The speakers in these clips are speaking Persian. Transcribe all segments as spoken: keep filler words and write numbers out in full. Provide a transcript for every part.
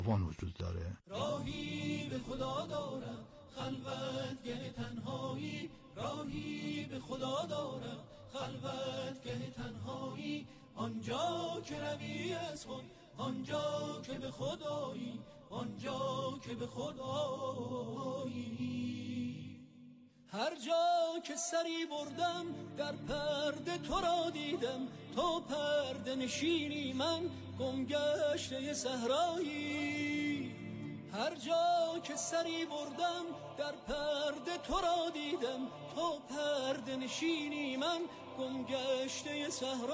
وان وجود داره. راهی به خدا دارم خلوتگه تنهایی، راهی به خدا دارم خلوتگه تنهایی، آنجا که روی از خود، آنجا که به خدایی، آنجا که به خدایی. هر جا که سری بردم در پرده تو را دیدم، تو پرده نشینی من گمگشته صحرایی. هر جا که سری بردم در پرده تو را دیدم، تو پرده نشینی من گمگشته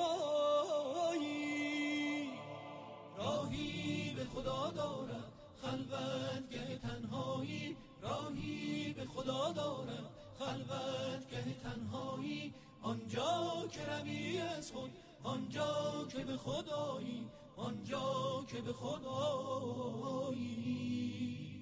صحرایی. راهی به خدا دارم خلوتگه تنهایی، راهی به خدا دارم خلوتگه تنهایی، آنجا که روی از خود، آنجا که به خدایی، آنجا که به خدایی.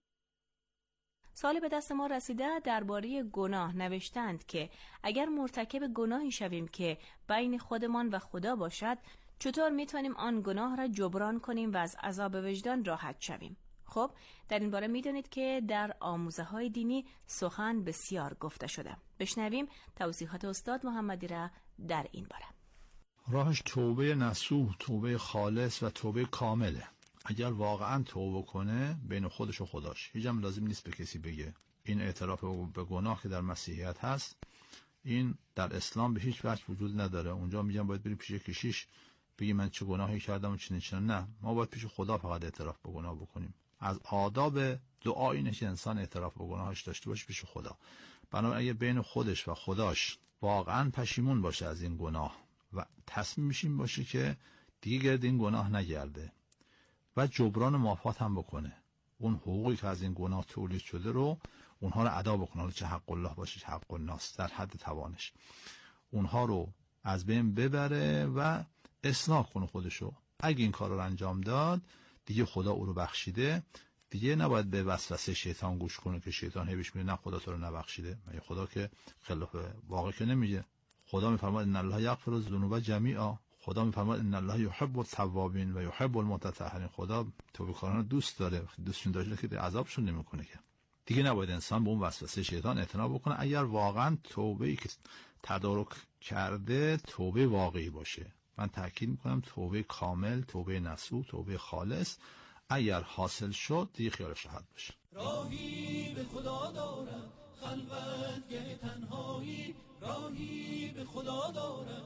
سوالی به دست ما رسیده درباره گناه. نوشتند که اگر مرتکب گناهی شویم که بین خودمان و خدا باشد، چطور میتونیم آن گناه را جبران کنیم و از عذاب وجدان راحت شویم؟ خب در این باره میدونید که در آموزه های دینی سخن بسیار گفته شده. بشنویم توضیحات استاد محمدی را در این باره. راهش توبه نصوح، توبه خالص و توبه کامله. اگر واقعا توبه کنه بین خودش و خداش، هیچ هم لازم نیست به کسی بگه. این اعتراف به گناه که در مسیحیت هست، این در اسلام به هیچ وجه وجود نداره. اونجا میگن باید بریم پیش کشیش بگی من چه گناهی کردم و چه نچه. نه، ما باید پیش خدا فقط اعتراف به گناه بکنیم. از آداب دعا اینه که انسان اعتراف به گناهش داشته باشه پیش خدا. بنابراین اگه بین خودش و خداش واقعا پشیمون باشه از این گناه و تصمیمش این باشه که دیگه گرد این گناه نگرده و جبران مافات هم بکنه، اون حقوقی که از این گناه تولید شده رو اونها رو ادا بکنه، حالا چه حق الله باشه چه حق الناس، در حد توانش اونها رو از بین ببره و اصلاح کنه خودشو. اگه این کار رو انجام داد دیگه خدا او رو بخشیده، دیگه نباید به وسوسه شیطان گوش کنه که شیطان هیچ میگه نه خدا تو رو نبخشیده. مگه خدا که خلاف واقع که نمیگه؟ خدا میفرماید ان الله یغفر الذنوب جمیعا، خدا میفرماید ان الله یحب التوابین و یحب المتطهرین. خدا توبه‌کاران دوست داره، دوستشون داره که عذابشون نمیکنه. که دیگه نباید انسان به اون وسوسه شیطان اعتنا بکنه اگر واقعا توبه‌ای که تدارک کرده توبه واقعی باشه. من تاکید میکنم توبه کامل، توبه نصوح، توبه خالص اگر حاصل شد دیگه خیالش راحت باشه. راهی به خدا دارم خلوتگه تنهایی، راهی به خدا دارم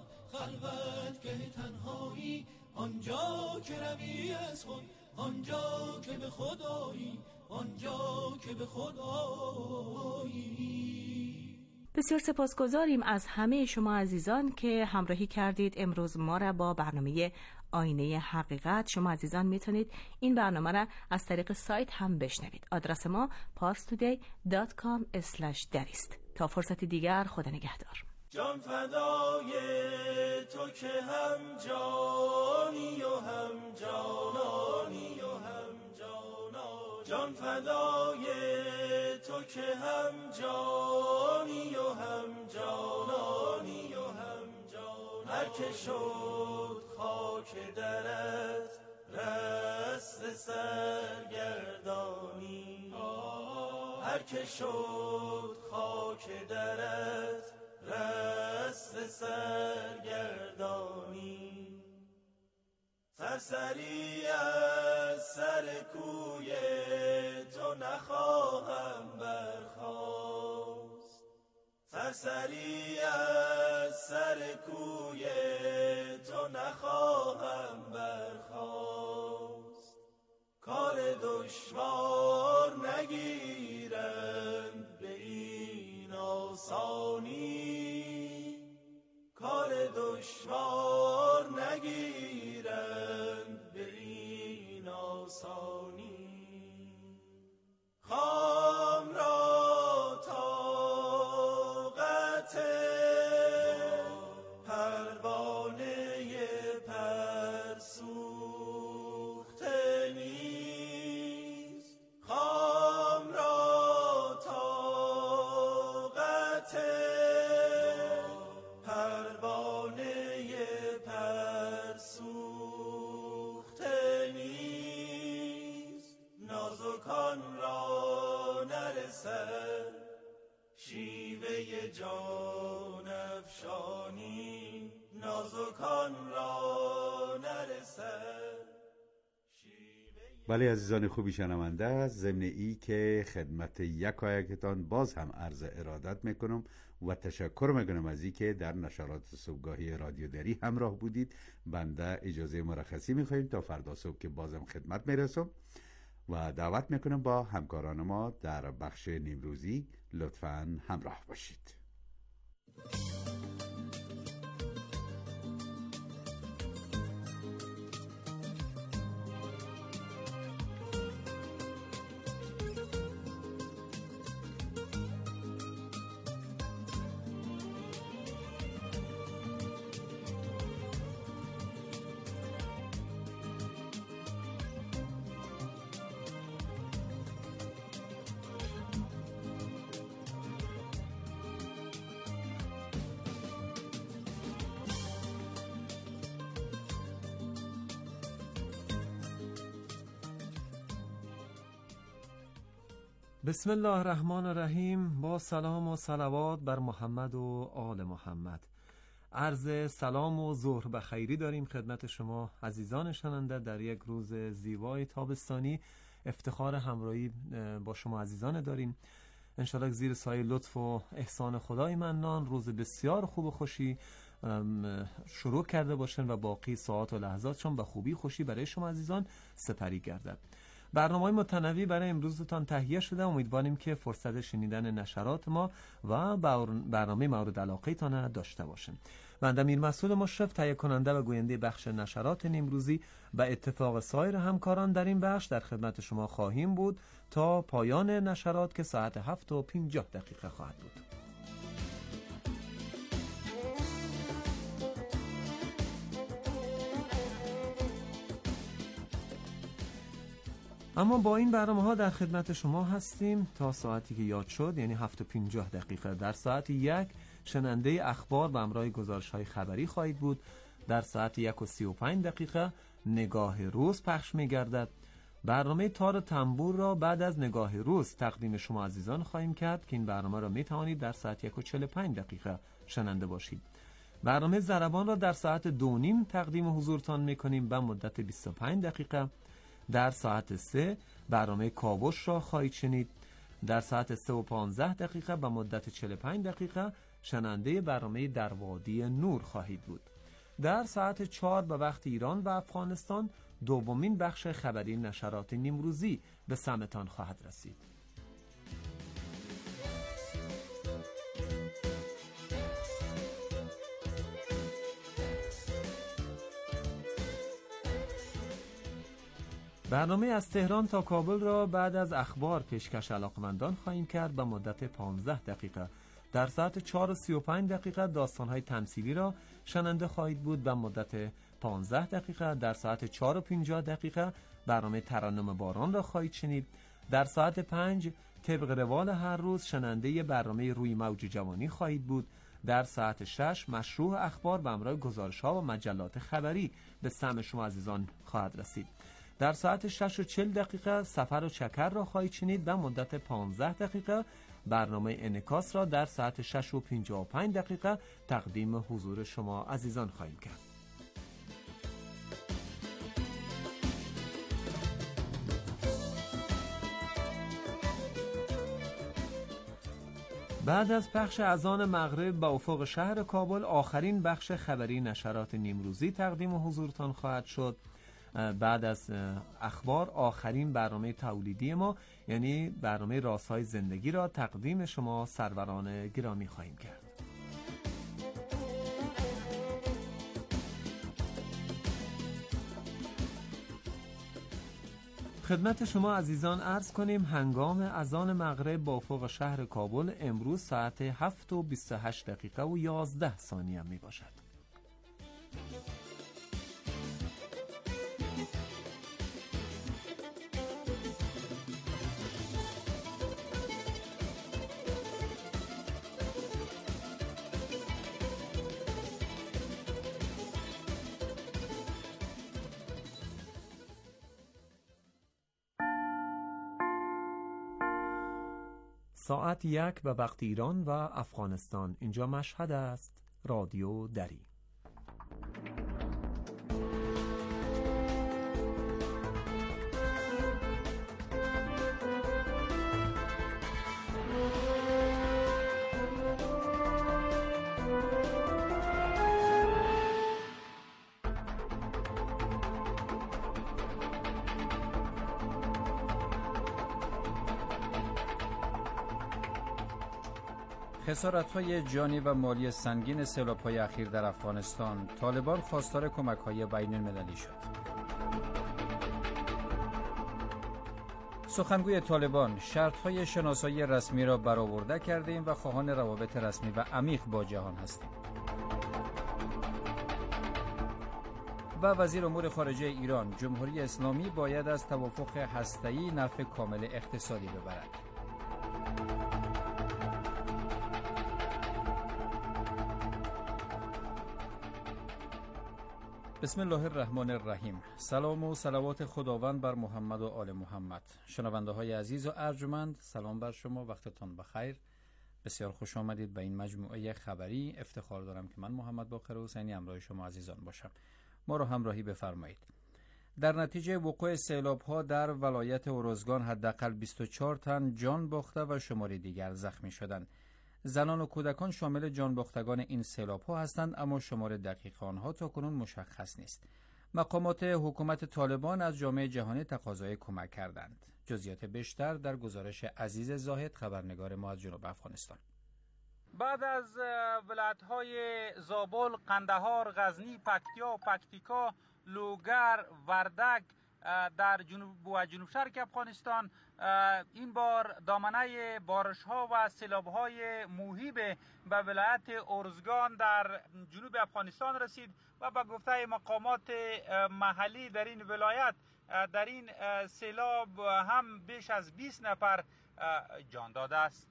خلوتگه تنهایی، آنجا که روی از خود، آنجا که به خدایی، آنجا که به خدایی. بسیار سپاسگزاریم از همه شما عزیزان که همراهی کردید امروز ما را با برنامه آینه حقیقت. شما عزیزان میتونید این برنامه را از طریق سایت هم بشنوید. آدرس ما پارس تودی دات کام اسلش در است. تا فرصت دیگر، خدا نگهدار. جان فدای تو که هم جانی و هم جانانی و هم جانا، جان فدای تو که هم جانی و هم جانانی و هم جانا، هر که شد خاک درت رست سرگردانی، هر که شد خاک درت رست سرگردانی، سرسری از سر کوی تو نخواهم برخاست، سرسری از سر کوی تو نخواهم برخاست، کار دشوار نگیرند به این آسانی، کار دشوار نگیرند به این آسانی، خام را طاقت پروانه پر سوخته نیست، خام را طاقت پروانه پر سوخته نیست، جان افشانی نازکان را نرسد. بله عزیزان خوبی شنونده، ضمن ای که خدمت یکایکتان باز هم عرض ارادت میکنم و تشکر میکنم از ای که در نشرات صبحگاهی رادیو دری همراه بودید. بنده اجازه مرخصی میخوایم تا فردا صبح که بازم خدمت میرسم و دعوت میکنم با همکاران ما در بخش نیمروزی لطفاً همراه باشید. بسم الله الرحمن الرحیم. با سلام و صلوات بر محمد و آل محمد. عرض سلام و ظهر بخیری داریم خدمت شما عزیزان شنونده در یک روز زیبای تابستانی. افتخار همراهی با شما عزیزان داریم. انشاءالله زیر سایه لطف و احسان خدای منان روز بسیار خوب و خوشی شروع کرده باشن و باقی ساعات و لحظاتشون به خوبی خوشی برای شما عزیزان سپری گردد. برنامه‌های متنوع برای امروزتان تهیه شده. امیدواریم که فرصت شنیدن نشرات ما و برنامه مورد علاقه تان داشته باشیم. بنده میر مسعود مشرف تهیه کننده و گوینده بخش نشرات امروزی و اتفاق سایر همکاران در این بخش در خدمت شما خواهیم بود تا پایان نشرات که ساعت هفت و پنجاه دقیقه خواهد بود. اما با این برنامه ها در خدمت شما هستیم تا ساعتی که یاد شد، یعنی هفت و پنجاه دقیقه. در ساعت یک شننده اخبار و امرای گزارش های خبری خواهید بود. در ساعت یک و سی و پنج دقیقه نگاه روز پخش می گردد. برنامه تار تنبور را بعد از نگاه روز تقدیم شما عزیزان خواهیم کرد که این برنامه را می توانید در ساعت یک و چهل و پنج دقیقه شننده باشید. برنامه ضربان را در ساعت دو نیم تقدیم حضورتان می کنیم به مدت بیست و پنج دقیقه. در ساعت سه برنامه کاوش را خواهید شنید. در ساعت سه و پانزده دقیقه به مدت چهل و پنج دقیقه شننده برنامه در وادی نور خواهید بود. در ساعت چهار به وقت ایران و افغانستان دومین بخش خبری نشرات نیمروزی به سمتان خواهد رسید. برنامه از تهران تا کابل را بعد از اخبار پیشکش علاقمندان خواهیم کرد به مدت پانزده دقیقه. در ساعت چهار و سی و پنج دقیقه داستان‌های تمثیلی را شننده خواهید بود به مدت پانزده دقیقه. در ساعت چهار و پنجاه دقیقه برنامه ترنم باران را خواهید شنید. در ساعت پنج طبق روال هر روز شننده برنامه روی موج جوانی خواهید بود. در ساعت شش مشروع اخبار و امرای گزارش‌ها و مجلات خبری به سمع شما عزیزان خواهد رسید. در ساعت شش و چهل دقیقه سفر و چکر را خواهید شنید به مدت پانزده دقیقه. برنامه انعکاس را در ساعت شش و پنجاه و پنج دقیقه تقدیم حضور شما عزیزان خواهیم کرد. بعد از پخش اذان مغرب به افق شهر کابل آخرین بخش خبری نشرات نیمروزی تقدیم حضورتان خواهد شد. بعد از اخبار آخرین برنامه تولیدی ما یعنی برنامه رازهای زندگی را تقدیم شما سروران گرامی خواهیم کرد. خدمت شما عزیزان عرض کنیم هنگام اذان مغرب با افق شهر کابل امروز ساعت هفت و بیست و هشت دقیقه و یازده ثانیه می باشد. ساعت یک به وقت ایران و افغانستان. اینجا مشهد است، رادیو دری. خسارت‌های جانی و مالی سنگین سیلاب‌های اخیر در افغانستان، طالبان خواستار کمک‌های بین‌المللی شد. سخنگوی طالبان شرط‌های شناسایی رسمی را برآورده کردیم و خواهان روابط رسمی و عمیق با جهان هستیم. و وزیر امور خارجه ایران، جمهوری اسلامی باید از توافق هسته‌ای نفع کامل اقتصادی ببرد. بسم الله الرحمن الرحیم. سلام و صلوات خداوند بر محمد و آل محمد. شنونده های عزیز و ارجمند، سلام بر شما، وقتتان بخیر. بسیار خوش آمدید به این مجموعه خبری. افتخار دارم که من محمد باقر حسینی همراه شما عزیزان باشم. ما را همراهی بفرمایید. در نتیجه وقوع سیلاب‌ها در ولایت اروزگان حداقل بیست و چهار تن جان باخته و شماری دیگر زخمی شدند. زنان و کودکان شامل جانباختگان این سیلاب‌ها هستند، اما شمار دقیق آنها تاکنون مشخص نیست. مقامات حکومت طالبان از جامعه جهانی تقاضای کمک کردند. جزئیات بیشتر در گزارش عزیز زاهد، خبرنگار ما از جنوب افغانستان. بعد از ولایت‌های زابل، قندهار، غزنی، پکتیا و پکتیکا، لوگر، وردک در جنوب و جنوب شرق افغانستان، این بار دامنه بارش‌ها و سیلاب‌های موهی به ولایت ارزگان در جنوب افغانستان رسید و به گفته مقامات محلی در این ولایت در این سیلاب هم بیش از بیست نفر جان داده است.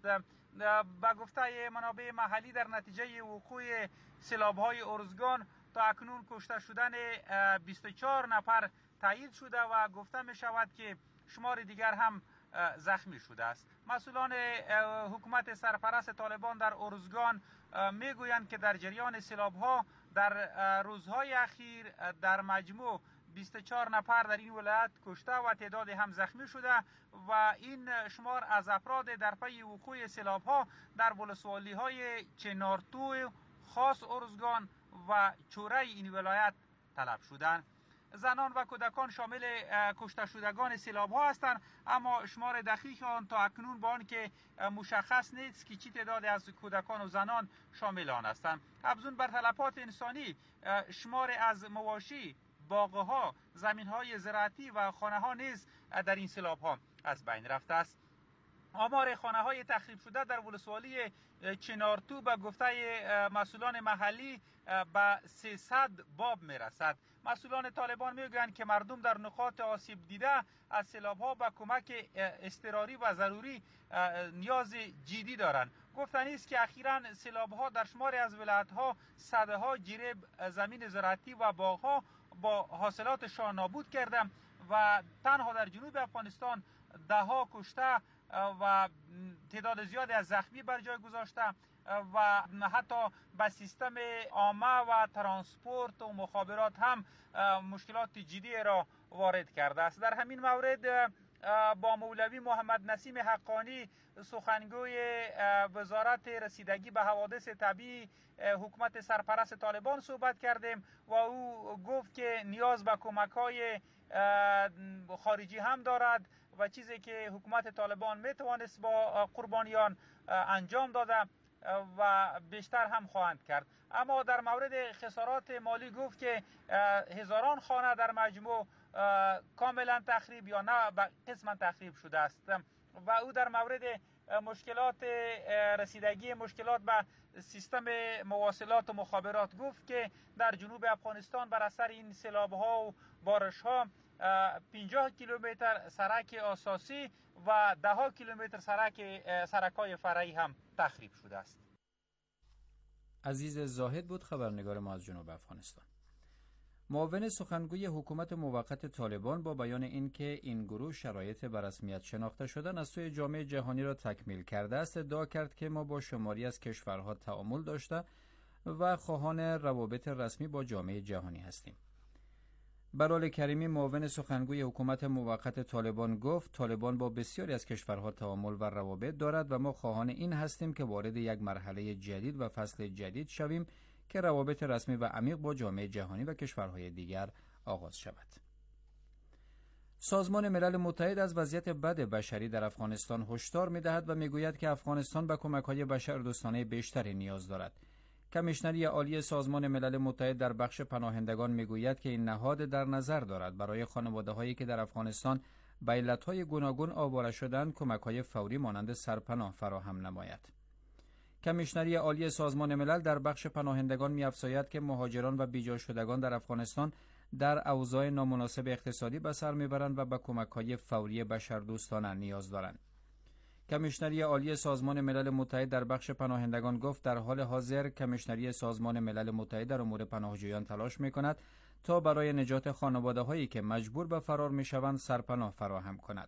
به گفته منابع محلی در نتیجه وقوع سیلاب‌های ارزگان تا اکنون کشته شدن بیست و چهار نفر تایید شده و گفته می شود که شمار دیگر هم زخمی شده است. مسئولان حکومت سرپرست طالبان در ارزگان می گویند که در جریان سیلاب‌ها در روزهای اخیر در مجموع بیست و چهار نفر در این ولایت کشته و تعداد هم زخمی شده و این شمار از افراد در پی وقوع سیلاب‌ها در ولسوالی‌های چنارتو، خاص ارزگان و چوره این ولایت طلب شدند. زنان و کودکان شامل کشته شدگان سیلاب‌ها هستند، اما شمار دقیق آن تا اکنون با آن که مشخص نیست که چه تعدادی از کودکان و زنان شامل آن هستند. افزون بر تلفات انسانی، شمار از مواشی، باغ‌ها، زمین‌های زراعتی و خانه‌ها نیز در این سیلاب‌ها از بین رفته است. آمار خانه‌های تخریب شده در ولسوالی چنارتو به گفته مسئولان محلی به سیصد باب میرسد. مسئولان طالبان میگویند که مردم در نقاط آسیب دیده از سیلاب‌ها به کمک اضطراری و ضروری نیاز جدی دارند. گفتنی است که اخیراً سیلاب‌ها در شماری از ولایت‌ها صدها جریب زمین زراعتی و باغ‌ها با حاصلاتشان نابود کرده و تنها در جنوب افغانستان ده ها کشته و تعداد زیادی از زخمی بر جای گذاشته و حتی به سیستم عامه و ترانسپورت و مخابرات هم مشکلات جدی را وارد کرده است. در همین مورد با مولوی محمد نسیم حقانی، سخنگوی وزارت رسیدگی به حوادث طبیعی حکومت سرپرست طالبان صحبت کردیم و او گفت که نیاز به کمک‌های خارجی هم دارد و چیزی که حکومت طالبان میتوانست با قربانیان انجام داده و بیشتر هم خواهند کرد. اما در مورد خسارات مالی گفت که هزاران خانه در مجموع کاملا تخریب یا نه قسما تخریب شده است و او در مورد مشکلات رسیدگی مشکلات به سیستم مواصلات و مخابرات گفت که در جنوب افغانستان بر اثر این سیلاب‌ها و بارش‌ها پنجاه کیلومتر سرک اساسی و ده ها کیلومتر سرک سرک‌های فرعی هم تخریب شده است. عزیز زاهد بود خبرنگار ما از جنوب افغانستان. معاون سخنگوی حکومت موقت طالبان با بیان اینکه این گروه شرایط به رسمیت شناخته شدن از سوی جامعه جهانی را تکمیل کرده است، ادعا کرد که ما با شماری از کشورها تعامل داشته و خواهان روابط رسمی با جامعه جهانی هستیم. بلال کریمی معاون سخنگوی حکومت موقت طالبان گفت طالبان با بسیاری از کشورها تعامل و روابط دارد و ما خواهان این هستیم که وارد یک مرحله جدید و فصل جدید شویم که روابط رسمی و عمیق با جامعه جهانی و کشورهای دیگر آغاز شود. سازمان ملل متحد از وضعیت بد بشری در افغانستان هشدار می‌دهد و می‌گوید که افغانستان به کمک‌های بشردوستانه بیشتری نیاز دارد. کمیشنری عالی سازمان ملل متحد در بخش پناهندگان می‌گوید که این نهاد در نظر دارد برای خانواده‌هایی که در افغانستان به علت‌های گوناگون آواره شدند کمک‌های فوری مانند سرپناه فراهم نماید. کمیشنری عالی سازمان ملل در بخش پناهندگان می‌افزاید که مهاجران و بیجا شدگان در افغانستان در اوضاع نامناسب اقتصادی به سر میبرند و به کمک‌های فوری بشردوستانه نیاز دارند. کمیشنری عالی سازمان ملل متحد در بخش پناهندگان گفت در حال حاضر کمیشنری سازمان ملل متحد در امور پناهجویان تلاش می‌کند تا برای نجات خانواده‌هایی که مجبور به فرار می‌شوند سرپناه فراهم کند.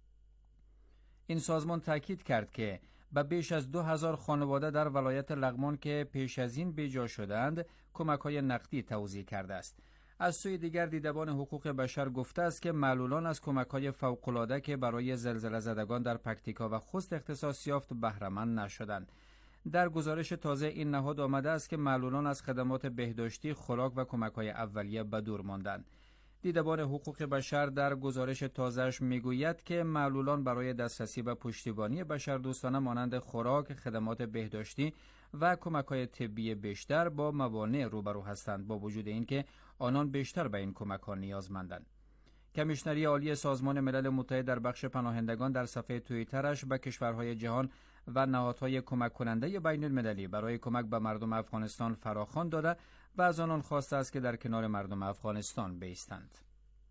این سازمان تاکید کرد که به بیش از دو هزار خانواده در ولایت لغمان که پیش از این بیجا شدند کمک‌های نقدی توزیع کرده است. از سوی دیگر دیدبان حقوق بشر گفته است که معلولان از کمک‌های فوق‌العاده که برای زلزله زدگان در پکتیکا و خوست اختصاص یافت بهره‌مند نشدند. در گزارش تازه این نهاد آمده است که معلولان از خدمات بهداشتی، خوراک و کمک‌های اولیه به دور ماندند. دیدبان حقوق بشر در گزارش تازه‌اش میگوید که معلولان برای دسترسی به پشتیبانی بشردوستانه مانند خوراک، خدمات بهداشتی و کمک‌های طبی بیشتر با موانع روبرو هستند، با وجود اینکه آنان بیشتر به این کمک‌ها نیازمندند. کمیشنری عالی سازمان ملل متحد در بخش پناهندگان در صفحه توییترش به کشورهای جهان و نهادهای کمک کننده بین المللی برای کمک به مردم افغانستان فراخوان داده و از آنان خواسته است که در کنار مردم افغانستان بایستند.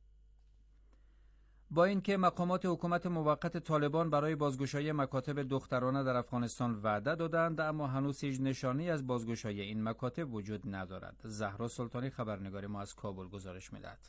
با اینکه مقامات حکومت موقت طالبان برای بازگشایی مکاتب دخترانه در افغانستان وعده دادند، اما هنوز هیچ نشانی از بازگشایی این مکاتب وجود ندارد. زهرا سلطانی خبرنگار ما از کابل گزارش می‌دهد.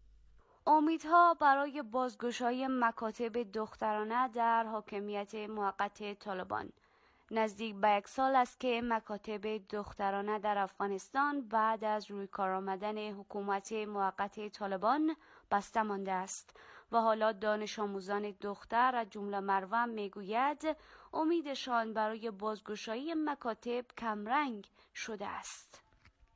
امیدها برای بازگشایی مکاتب دخترانه در حاکمیت موقت طالبان. نزدیک به یک سال است که مکاتب دخترانه در افغانستان بعد از روی کار آمدن حکومت موقت طالبان بسته مانده است و حالا دانش آموزان دختر از جمله مروه میگوید امیدشان برای بازگشایی مکاتب کمرنگ شده است.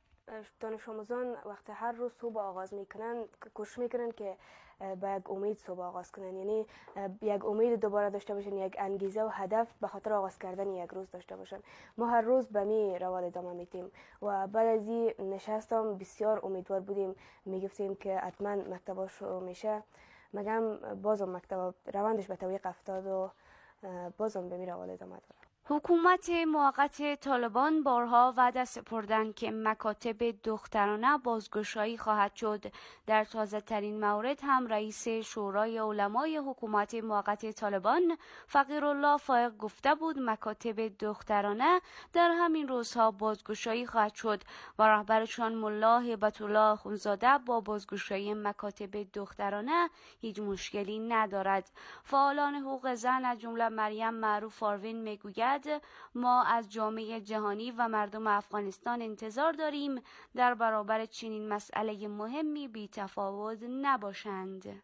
دانش آموزان وقتی هر روز صبح آغاز میکنن کوشش میکنن که به یک امید صبح آغاز کنن، یعنی یک امید دوباره داشته باشن، یک انگیزه و هدف به خاطر آغاز کردن یک روز داشته باشن. ما هر روز به می روال ادامه میدیم و بعد از این نشستم بسیار امیدوار بودیم، میگفتیم که حتما مکتبا شروع میشه، مگم بازم مکتب روندش به طریق افتاد و بازم به می روال ادامه داره. حکومت موقت طالبان بارها وعده سپردند که مکاتب دخترانه بازگشایی خواهد شد. در تازه ترین مورد هم رئیس شورای علمای حکومت موقت طالبان فقیرالله فائق گفته بود مکاتب دخترانه در همین روزها بازگشایی خواهد شد و رهبرشان ملا هیبت الله اخوندزاده با بازگشایی مکاتب دخترانه هیچ مشکلی ندارد. فعالان حقوق زن از جمله مریم معروف آروین میگوید ما از جامعه جهانی و مردم افغانستان انتظار داریم در برابر چنین مسئله مهمی بی تفاوت نباشند.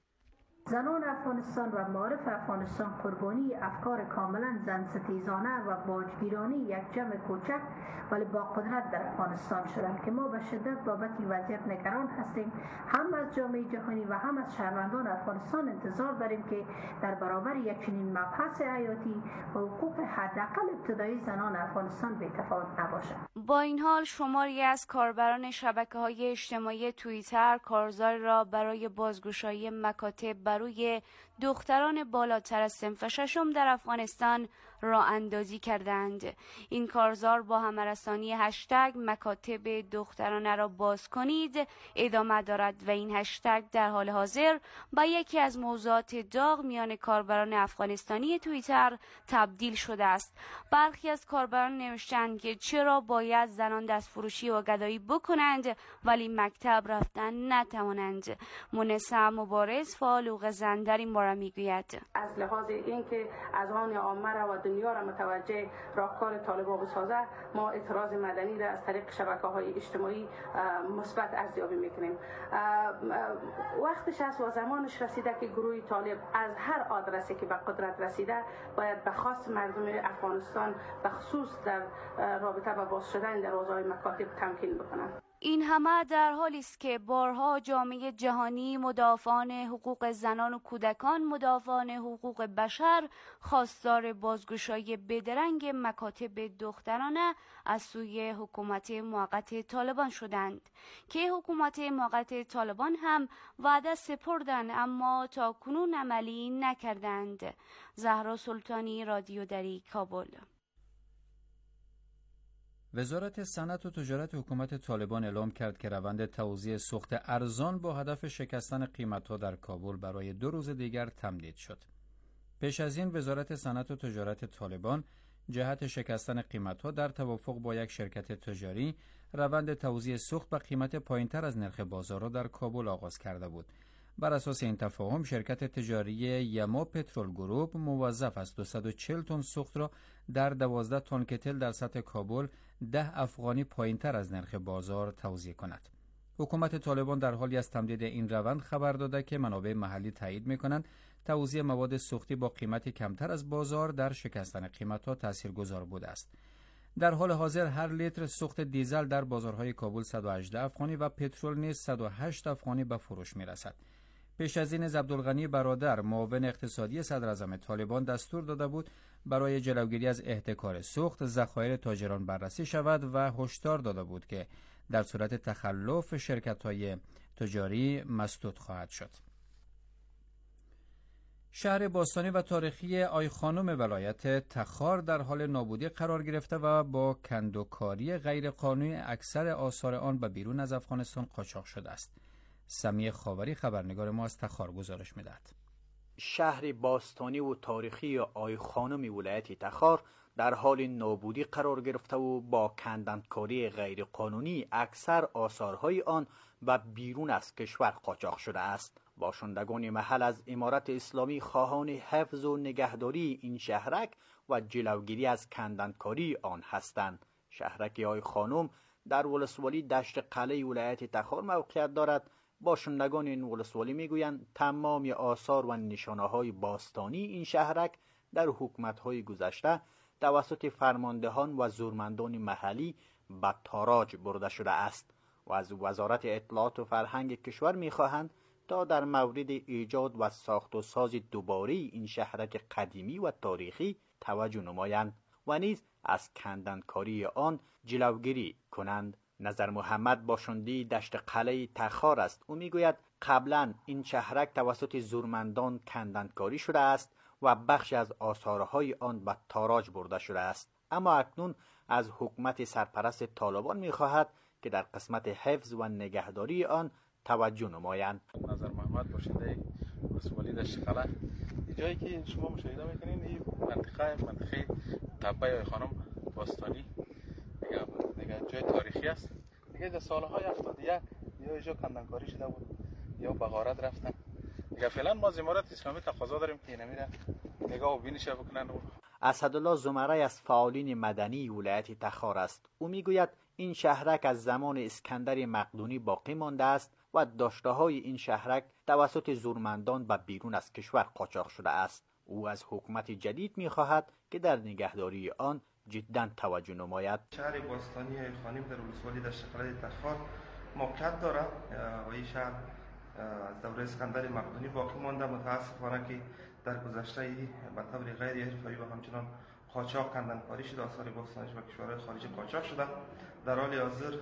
زنان افغانستان و معارف افغانستان قربانی افکار کاملا زن ستیزانه و باجگیرانی یک جمع کوچک ولی با قدرت در افغانستان شدند که ما به شدت بابت این وضعیت نگران هستیم. هم از جامعه جهانی و هم از شهروندان افغانستان انتظار داریم که در برابر یک چنین مبحث حیاتی و حقوق حداقل ابتدایی زنان افغانستان بی‌تفاوت نباشد. با این حال شماری از کاربران شبکه‌های اجتماعی توییتر کارزار را برای بازگشایی مکاتب روی دختران بالاتر از صنف ششم در افغانستان راه اندازی کردند. این کارزار با همرسانی هشتگ مکاتب دخترانه را باز کنید ادامه دارد و این هشتگ در حال حاضر با یکی از موضوعات داغ میان کاربران افغانستانی توییتر تبدیل شده است. برخی از کاربران نوشتند که چرا باید زنان دستفروشی و گدایی بکنند ولی مکتب رفتن نتوانند. منسا مبارز فعال حقوق زن در این باره میگوید: از لحاظ اینکه اذهان عامه را و دنیا را متوجه راهکار طالبان بسازه، ما اعتراض مدنی را از طریق شبکه‌های اجتماعی مثبت ارزیابی میکنیم. وقتش است و زمانش رسیده که گروه طالب از هر آدرسی که به قدرت رسیده باید به خواست مردم افغانستان به خصوص در رابطه با باز شدن دروازه‌های مکاتب تمکین بکنند. این همه در حالی است که بارها جامعه جهانی، مدافعان حقوق زنان و کودکان، مدافعان حقوق بشر خواستار بازگشایی بدرنگ مکاتب دخترانه از سوی حکومت موقت طالبان شدند که حکومت موقت طالبان هم وعده سپردند اما تا کنون عملی نکردند. زهرا سلطانی، رادیو دری، کابل. وزارت صنعت و تجارت حکومت طالبان اعلام کرد که روند توزیع سوخت ارزان با هدف شکستن قیمت‌ها در کابل برای دو روز دیگر تمدید شد. پیش از این وزارت صنعت و تجارت طالبان جهت شکستن قیمت‌ها در توافق با یک شرکت تجاری روند توزیع سوخت به قیمت پایین‌تر از نرخ بازار را در کابل آغاز کرده بود. بر اساس این تفاهم شرکت تجاری یما پترول گروپ موظف است دویست و چهل تن سوخت را در دوازده تن کتل در سطح کابل ده افغانی پایین‌تر از نرخ بازار توزیع کند. حکومت طالبان در حالی از تمدید این روند خبر داده که منابع محلی تایید می‌کنند توزیع مواد سوختی با قیمتی کمتر از بازار در شکستن قیمت‌ها تاثیرگذار بوده است. در حال حاضر هر لیتر سوخت دیزل در بازارهای کابل صد و هجده افغانی و پترول نیز صد و هشت افغانی به فروش می‌رسد. پیش از این عبدالغنی برادر معاون اقتصادی صدر اعظم طالبان دستور داده بود برای جلوگیری از احتکار سوخت ذخایر تاجران بررسی شود و هشدار داده بود که در صورت تخلف شرکت‌های تجاری مسدود خواهد شد. شهر باستانی و تاریخی آیخانم ولایت تخار در حال نابودی قرار گرفته و با کندوکاری غیرقانونی اکثر آثار آن به بیرون از افغانستان قاچاق شده است. سمیع خاوری خبرنگار ما از تخار گزارش می‌دهد. شهر باستانی و تاریخی آیخانم ولایت تخار در حال نابودی قرار گرفته و با کندنکاری غیرقانونی اکثر آثارهای آن به بیرون از کشور قاچاق شده است. باشندگان محل از امارت اسلامی خواهان حفظ و نگهداری این شهرک و جلوگیری از کندنکاری آن هستند. شهرک آیخانم در ولسوالی دشت قلعه ولایت تخار موقعیت دارد. باشندگان این ولسوالی میگویند تمام آثار و نشانه‌های باستانی این شهرک در حکومت‌های گذشته توسط فرماندهان و زورمندان محلی به تاراج برده شده است و از وزارت اطلاعات و فرهنگ کشور می‌خواهند تا در مورد ایجاد و ساخت و ساز دوباره این شهرک قدیمی و تاریخی توجه نمایند و نیز از کندنکاری آن جلوگیری کنند. نظر محمد باشندی دشت قلعه تخار است. او میگوید قبلا این شهرک توسط زورمندان کندنکاری شده است و بخش از آثارهای آن به تاراج برده شده است، اما اکنون از حکومت سرپرست طالبان میخواهد که در قسمت حفظ و نگهداری آن توجه نمایند. نظر محمد باشنده ولسوالی دشت قلعه، جایی که شما مشاهده میکنین این منطقه منطقه تپه خانم باستانی دیگه دیگه جای تاریخی است. دیگه در سالهای هفتاد و یک یا اینجا کندنکاری شده بود یا به غارت رفتن. دیگه فعلا ما از امارت اسلامی تقاضا داریم که نمیره نگاه و بینش بکنن. اسدالله زمره از فعالین مدنی ولایت تخار است. او میگوید این شهرک از زمان اسکندر مقدونی باقی مانده است و داشته‌های این شهرک توسط زورمندان به بیرون از کشور قاچاق شده است. او از حکومت جدید می‌خواهد که در نگهداری آن جداً توجه نماید. شهر باستانی خانیم در ولسوالی دشت قلعه تخار موقعیت دارد و این شهر از دوره اسکندر مقدونی باقی مانده. متاسفانه که در گذشته به طور غیر حرفه‌ای و همچنان قاچاق کندنکاری شده، آثار باستانیش به کشورهای خارجی قاچاق شده. در حال حاضر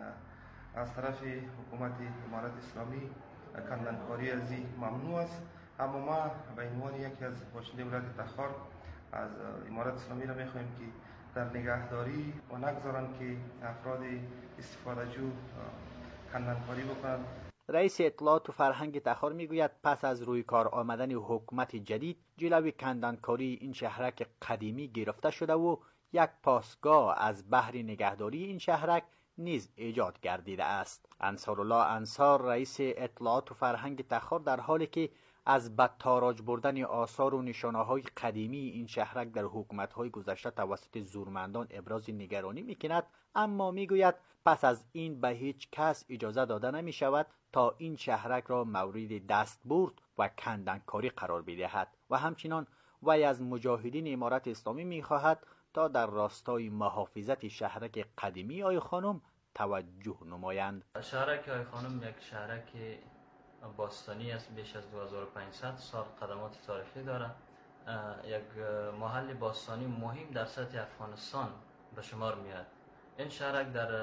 از طرف حکومت امارت اسلامی کندنکاری از این ممنوع است اما ما به عنوان یکی از باشنده ولایت تخار از امارت اسلامی را میخواهیم که در نگهداری و نگذارند که افراد استفاده جو کندنکاری بکنند. رئیس اطلاعات و فرهنگ تخار میگوید پس از روی کار آمدن حکومت جدید جلوی کندنکاری این شهرک قدیمی گرفته شده و یک پاسگاه از بهر نگهداری این شهرک نیز ایجاد گردیده است. انصارالله انصار رئیس اطلاعات و فرهنگ تخار در حالی که از بدتاراج بردن آثار و نشانه‌های قدیمی این شهرک در حکومت‌های گذشته توسط زورمندان ابراز نگرانی می‌کند، اما میگوید پس از این به هیچ کس اجازه داده نمی‌شود تا این شهرک را مورد دستبرد و کندنکاری قرار بدهد و همچنین وی از مجاهدین امارت اسلامی می‌خواهد تا در راستای محافظت شهرک قدیمی آی خانم توجه نمایند. شهرک آی خانم یک شهرک باستانی است، بیش از دو هزار و پانصد سال قدمات تاریخی دارد. یک محل باستانی مهم در سطح افغانستان به شمار میاد. این شهرک در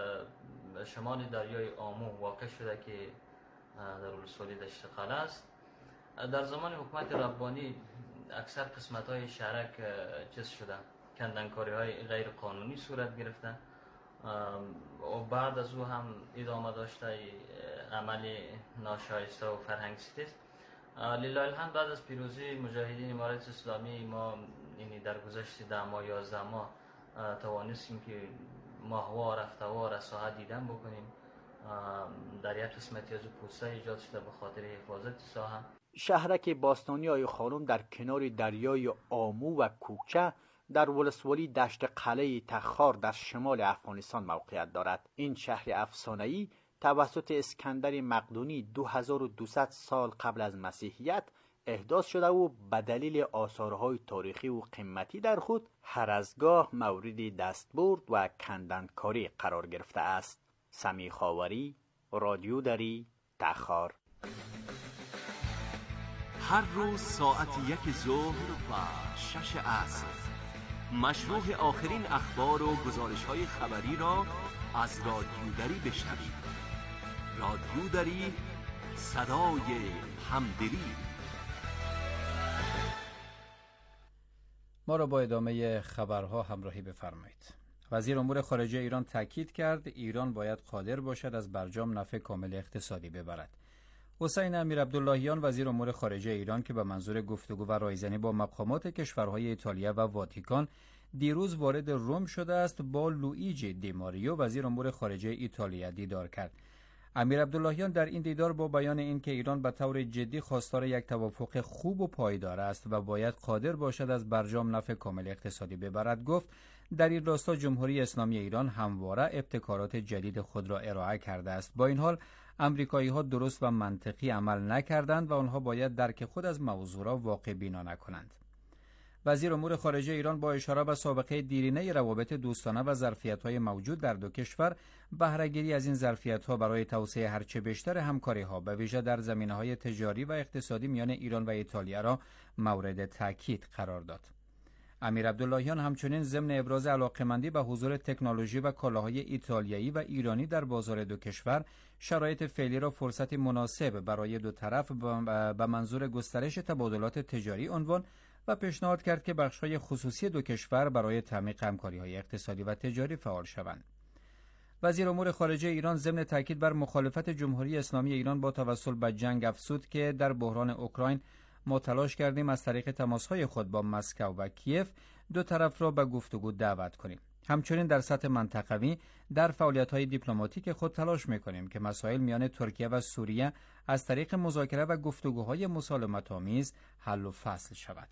شمال دریای آمو واقع شده که در ولسوالی دشت قلعه است. در زمان حکومت ربانی اکثر قسمت های شهرک چیز شده، کندنکاری های غیر قانونی صورت گرفته و بعد از او هم ادامه داشته عمل ناشایسته و فرهنگ ستیز. لله الحمد بعد از پیروزی مجاهدین امارت اسلامی ما یعنی در گذشت ده ماه یازده ماه توانستیم که ماهوار هفته‌وار ساحه دیدن بکنیم. در یک قسمتی از پوسته ایجاد شده به خاطر حفاظت ساحه. شهرک باستانی آی خانم در کنار دریای آمو و کوکچه در ولسوالی دشت قلعه تخار در شمال افغانستان موقعیت دارد. این شهر افسانه‌ای توسط اسکندر مقدونی دو هزار و دویست سال قبل از مسیحیت احداث شده و به دلیل آثارهای تاریخی و قیمتی در خود هر از گاه مورد دستبرد و کندنکاری قرار گرفته است. سمی خاوری، رادیو دری، تخار. هر روز ساعت یک ظهر و شش عصر مشروع آخرین اخبار و گزارش‌های خبری را از رادیو دری بشنوید. رادیو دری، صدای همدلی. ما را با ادامه خبرها همراهی بفرمایید. وزیر امور خارجه ایران تاکید کرد ایران باید قادر باشد از برجام نفع کامل اقتصادی ببرد. حسین امیرعبداللهیان وزیر امور خارجه ایران که به منظور گفتگو و رایزنی با مقامات کشورهای ایتالیا و واتیکان دیروز وارد روم شده است، با لوئیجی دی ماریو وزیر امور خارجه ایتالیا دیدار کرد. امیرعبداللهیان در این دیدار با بیان اینکه ایران به طور جدی خواستار یک توافق خوب و پایدار است و باید قادر باشد از برجام نفع کامل اقتصادی ببرد گفت در این راستا جمهوری اسلامی ایران همواره ابتکارات جدید خود را ارائه کرده است. با این حال امریکایی ها درست و منطقی عمل نکردند و آنها باید درک خود از موضوع را واقع بینا نکنند. وزیر امور خارجه ایران با اشاره به سابقه دیرینه روابط دوستانه و ظرفیت‌های موجود در دو کشور، بهره‌گیری از این ظرفیت‌ها برای توسعه هرچه بیشتر همکاری‌ها به ویژه در زمینه‌های تجاری و اقتصادی میان ایران و ایتالیا را مورد تاکید قرار داد. امیرعبداللهیان همچنین ضمن ابراز علاقه‌مندی به حضور تکنولوژی و کالاهای ایتالیایی و ایرانی در بازار دو کشور، شرایط فعلی را فرصتی مناسب برای دو طرف به منظور گسترش تبادلات تجاری عنوان و پیشنهاد کرد که بخش‌های خصوصی دو کشور برای تعمیق همکاری‌های اقتصادی و تجاری فعال شوند. وزیر امور خارجه ایران ضمن تاکید بر مخالفت جمهوری اسلامی ایران با توسل به جنگ افزود که در بحران اوکراین ما تلاش کردیم از طریق تماس‌های خود با مسکو و کیف دو طرف را به گفتگو دعوت کنیم. همچنین در سطح منطقوی در فعالیت‌های دیپلماتیک خود تلاش می‌کنیم که مسائل میان ترکیه و سوریه از طریق مذاکره و گفتگوهای مسالمت‌آمیز حل و فصل شود.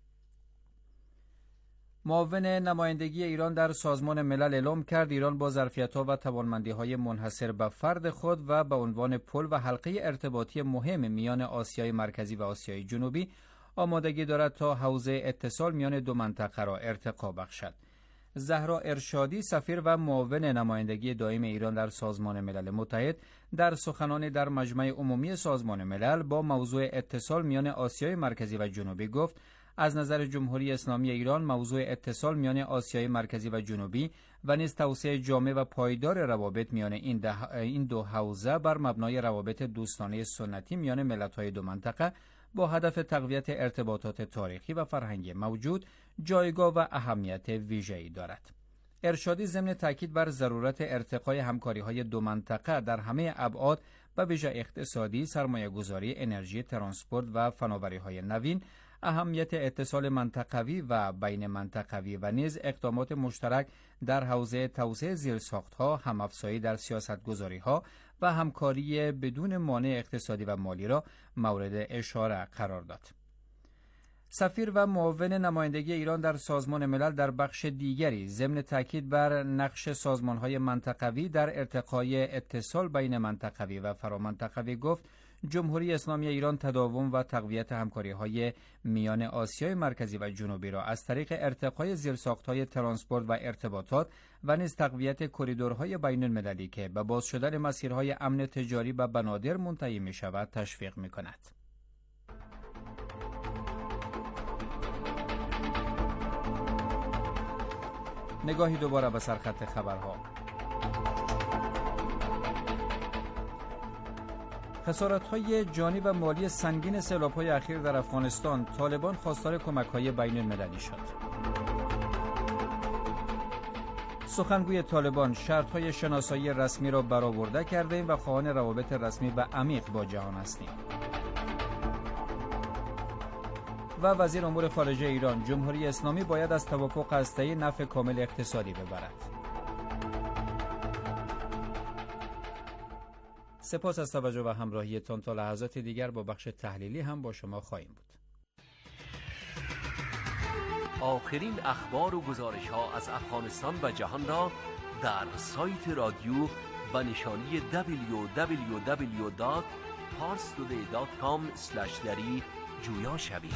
معاون نمایندگی ایران در سازمان ملل اعلام کرد ایران با ظرفیت‌ها و توانمندی‌های منحصر به فرد خود و به عنوان پل و حلقه ارتباطی مهم میان آسیای مرکزی و آسیای جنوبی آمادگی دارد تا حوزه اتصال میان دو منطقه را ارتقا بخشد. زهرا ارشادی سفیر و معاون نمایندگی دائم ایران در سازمان ملل متحد در سخنانی در مجمع عمومی سازمان ملل با موضوع اتصال میان آسیای مرکزی و جنوبی گفت از نظر جمهوری اسلامی ایران موضوع اتصال میان آسیای مرکزی و جنوبی و نیز توسعه جامع و پایدار روابط میان این, این دو حوزه بر مبنای روابط دوستانه سنتی میان ملت‌های دو منطقه با هدف تقویت ارتباطات تاریخی و فرهنگی موجود جایگاه و اهمیت ویژه‌ای دارد. ارشادی ضمن تاکید بر ضرورت ارتقای همکاری‌های دو منطقه در همه ابعاد و ویژه اقتصادی، سرمایه‌گذاری، انرژی، ترانسپورت و فناوری‌های نوین، اهمیت اتصال منطقوی و بین منطقوی و نیز اقدامات مشترک در حوزه توسعه زیرساخت‌ها، هم‌افزایی در سیاست‌گذاری‌ها و همکاری بدون مانع اقتصادی و مالی را مورد اشاره قرار داد. سفیر و معاون نمایندگی ایران در سازمان ملل در بخش دیگری ضمن تاکید بر نقش سازمان‌های منطقوی در ارتقای اتصال بین منطقوی و فرامنطقوی گفت جمهوری اسلامی ایران تداوم و تقویت همکاری‌های میان آسیای مرکزی و جنوبی را از طریق ارتقای زیرساخت‌های ترانسپورت و ارتباطات و نیز تقویت کریدورهای بین‌المللی که به باز شدن مسیرهای امن تجاری و بنادر منتهی می‌شود تشویق می‌کند. نگاهی دوباره به سرخط خبرها. خسارت‌های جانی و مالی سنگین سیلاب‌های اخیر در افغانستان، طالبان خواستار کمک‌های بین‌المللی شد. سخنگوی طالبان شرط‌های شناسایی رسمی را برآورده کرده و خواهان روابط رسمی و عمیق با جهان هستیم. و وزیر امور خارجه ایران، جمهوری اسلامی باید از توافق هسته‌ای نفع کامل اقتصادی ببرد. سپاس از توجه و همراهیتان. تا لحظات دیگر با بخش تحلیلی هم با شما خواهیم بود. آخرین اخبار و گزارش ها از افغانستان و جهان را در سایت رادیو با نشانی دبلیو دبلیو دبلیو دات پارس تودی دات کام اسلش دری جویا شوید.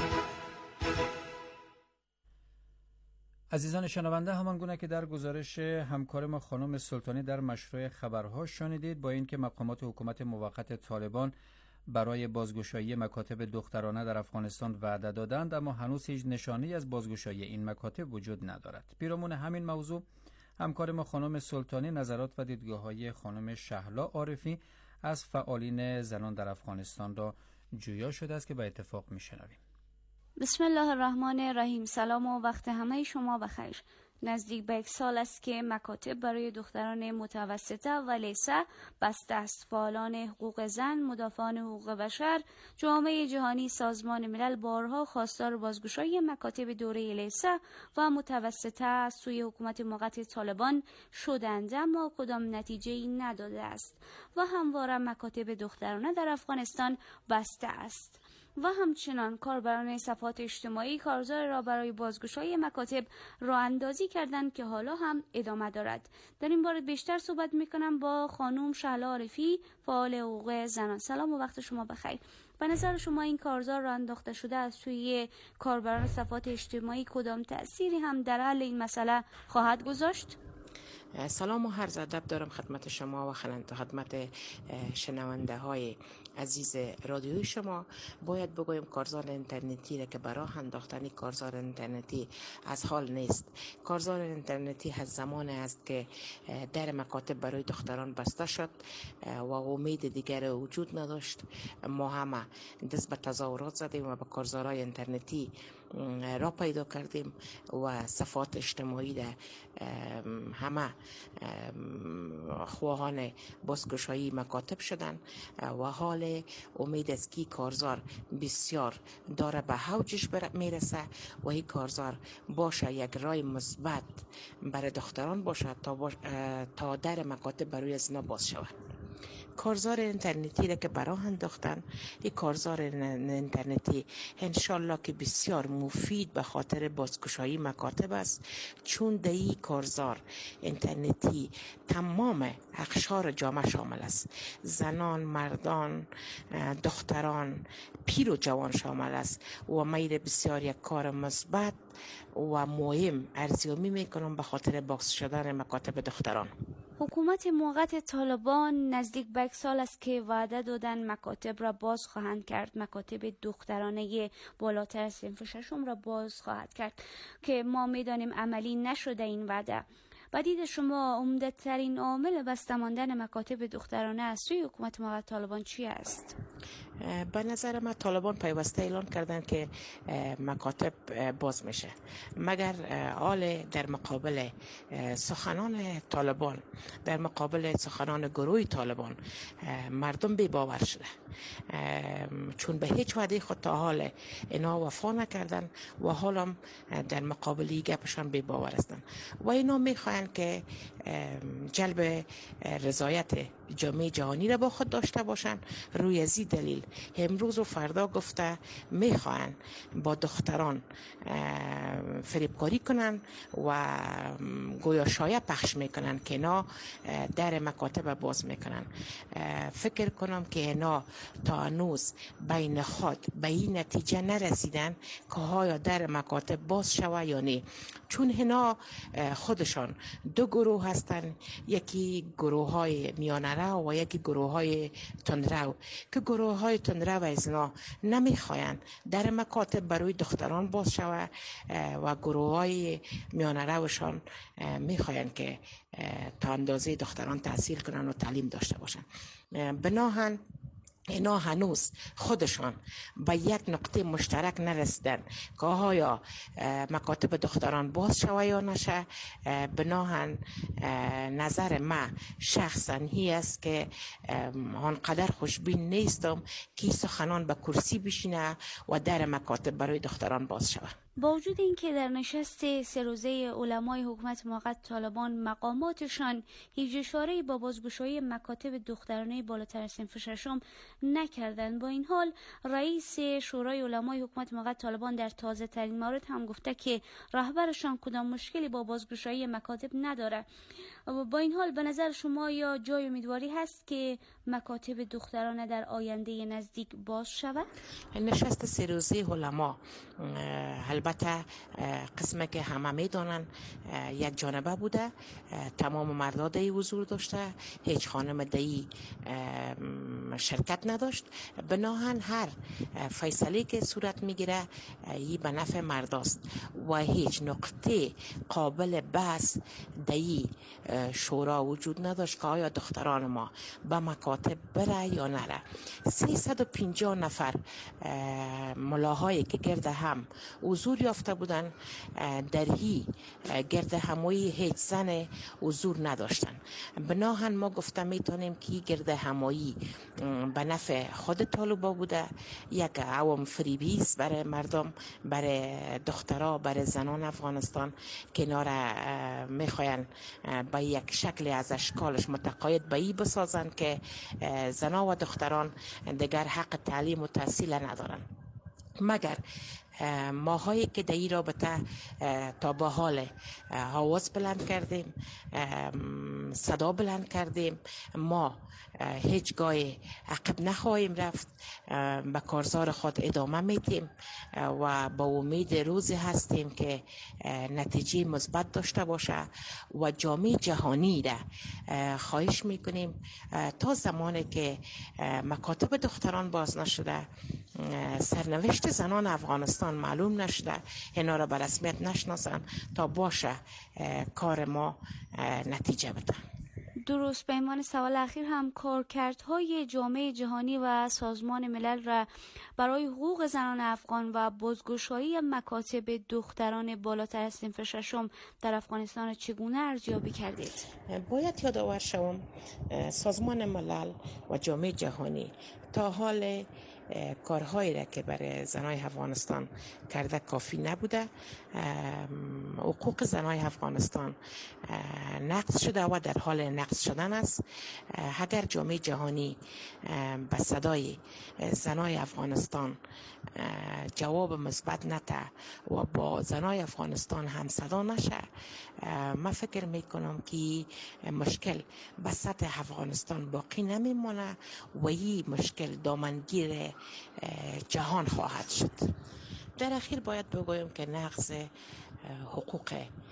عزیزان شنونده، همان گونه که در گزارش همکار ما خانم سلطانی در مشروع خبرها شنیدید، با اینکه مقامات حکومت موقت طالبان برای بازگشایی مکاتب دخترانه در افغانستان وعده دادند، اما هنوز هیچ نشانه‌ای از بازگشایی این مکاتب وجود ندارد. پیرامون همین موضوع همکار ما خانم سلطانی نظرات و دیدگاه‌های خانم شهلا عارفی از فعالین زنان در افغانستان را جویا شده است که به اتفاق می‌شنویم. بسم الله الرحمن الرحیم. سلام و وقت همه شما بخیر. نزدیک به یک سال است که مکاتب برای دختران متوسطه و لیسه بسته است. فعالان حقوق زن، مدافعان حقوق بشر، جامعه جهانی، سازمان ملل بارها خواستار بازگشایی مکاتب دوره لیسه و متوسطه از سوی حکومت موقت طالبان شدند، اما کدام نتیجه‌ای نداده است و همواره مکاتب دخترانه در افغانستان بسته است. و همچنان کاربران صفحات اجتماعی کارزار را برای بازگشایی مکاتب راه اندازی کردند که حالا هم ادامه دارد. در این باره بیشتر صحبت میکنم با خانم شهلا عارفی، فعال حقوق زنان. سلام و وقت شما بخیر. به نظر شما این کارزار راه انداخته شده از سوی کاربران صفحات اجتماعی کدام تأثیری هم در حل این مسئله خواهد گذاشت؟ سلام و عرض ادب دارم خدمت شما و خدمت شنونده های عزیز رادیوی شما. باید بگویم کارزار اینترنتی را که براه انداختن کارزار اینترنتی از حال نیست. کارزار اینترنتی از زمان است که در مکاتب برای دختران بسته شد و امید دیگر وجود نداشت. ما همه دست به تظاهرات زدیم و به کارزارهای اینترنتی را پیدا کردیم و صفحات اجتماعی در همه خواهان بازگشایی مکاتب شدن و حال امید است که کارزار بسیار داره به اوجش میرسه و این کارزار باشه یک راه مثبت برای دختران باشه تا, باش تا در مکاتب برای از اینا باز شود. کارزار اینترنتی را که براه انداختن، این کارزار اینترنتی انشالله که بسیار مفید به خاطر بازگشایی مکاتب است، چون در این کارزار اینترنتی تمام اقشار جامعه شامل است. زنان، مردان، دختران، پیر و جوان شامل است و میره بسیار یک کار مثبت و مهم ارزیابی میکنم به خاطر باز شدن مکاتب دختران. حکومت موقت طالبان نزدیک به یک سال است که وعده دادن مکاتب را باز خواهند کرد. مکاتب دخترانه بالاتر از صنف ششم را باز خواهد کرد که ما میدانیم عملی نشده این وعده. و دید شما عمده‌ترین عامل بسته ماندن مکاتب دخترانه از سوی حکومت موقت طالبان چی است؟ به نظر من طالبان پیوسته اعلان کردن که مکاتب باز میشه، مگر حال در مقابل سخنان طالبان، در مقابل سخنان گروه طالبان مردم بی باور شده، چون به هیچ وعده خود تا حال اینا وفا نکردن و حالا در مقابلی گپشان بی باور هستند و اینا میخواین که جلب رضایت جامعه جهانی را با خود داشته باشن. روی ازی دلیل امروز و فردا گفته میخواین با دختران فریبکاری کنن و گویا شایعه پخش میکنن که اینا در مکاتب باز میکنن. فکر کنم که اینا تا هنوز بین خود به این نتیجه نرسیدن که ها در مکاتب باز شوه یا نه، چون اینا خودشان دو گروه هستن، یکی گروه های میانه رو و یکی گروه های تندرو که گروه های تندرو از اینا نمیخواین در مکاتب برای دختران باز شوه و گروه های میانه روشان میخواین که تا اندازه دختران تحصیل کنن و تعلیم داشته باشن. بناهن اینا هنوز خودشان به یک نقطه مشترک نرسیدن که آیا مکاتب دختران باز شوه یا نشه. بناهن نظر ما شخصا هی است که آنقدر خوشبین نیستم که سخنان به کرسی بشینه و در مکاتب برای دختران باز شوه. با وجود اینکه در نشست سه روزه علمای حکومت موقت طالبان مقاماتشان هیچ اشاره‌ای با بازگشایی مکاتب دخترانه بالاتر از صنف ششم نکردند، با این حال رئیس شورای علمای حکومت موقت طالبان در تازه ترین مورد هم گفته که رهبرشان کدام مشکلی با بازگشایی مکاتب نداره. با این حال به نظر شما یا جای امیدواری هست که مکاتب دخترانه در آینده نزدیک باز شود؟ نشست سه روزه علما البته قسمه که همه میدونن یک جانبه بوده، تمام مردا دی حضور داشته، هیچ خانم دی شرکت نداشت. بناهن هر فیصله که صورت میگیره ای به نفع مرداست و هیچ نقطه قابل بحث دی شورا وجود نداشت که آیا دختران ما به مکاتب بره یا نره. سیصد و پنجاه نفر ملاهایی که گرد هم حضور یافته بودن در هی گرد همایی هیچ زن حضور نداشتن. بناهن ما گفته میتونیم که گرد همایی به نفع خود طالبا بوده، یک عوام فریبیست برای مردم، برای دخترها، برای زنان افغانستان که اینا را میخواین با یک شکل از اشکالش متقاعد به ای بسازن که زنان و دختران دیگر حق تعلیم و تحصیل ندارن. مگر ماهایی که در این رابطه تا به حال آواز بلند کردیم، صدا بلند کردیم، ما هیچگاه عقب نخواهیم رفت، به کارزار خود ادامه میدیم و با امید روزی هستیم که نتیجه مثبت داشته باشه و جامعه جهانی را خواهش میکنیم تا زمانی که مکاتب دختران باز نشده، سرنوشت زنان افغانستان معلوم نشده، اینا را به رسمیت نشناسن تا باشه کار ما نتیجه بده. درست. به عنوان سوال اخیر هم کارکردهای جامعه جهانی و سازمان ملل را برای حقوق زنان افغان و بازگشایی مکاتب دختران بالاتر از صنف ششم در افغانستان چگونه ارزیابی کردید؟ باید یادآور شوم سازمان ملل و جامعه جهانی تا حال کارهایی را که برای زنای افغانستان کرده کافی نبوده. حقوق زنای افغانستان نقض شده و در حال نقض شدن است. اگر جامعه جهانی به صدای زنای افغانستان جواب مثبت نده و با زنای افغانستان هم صدا نشه، من فکر میکنم که مشکل به سطح افغانستان باقی نمیمونه و این مشکل دامنگیر جهان خواهد شد. در اخیر باید بگویم که نقض حقوق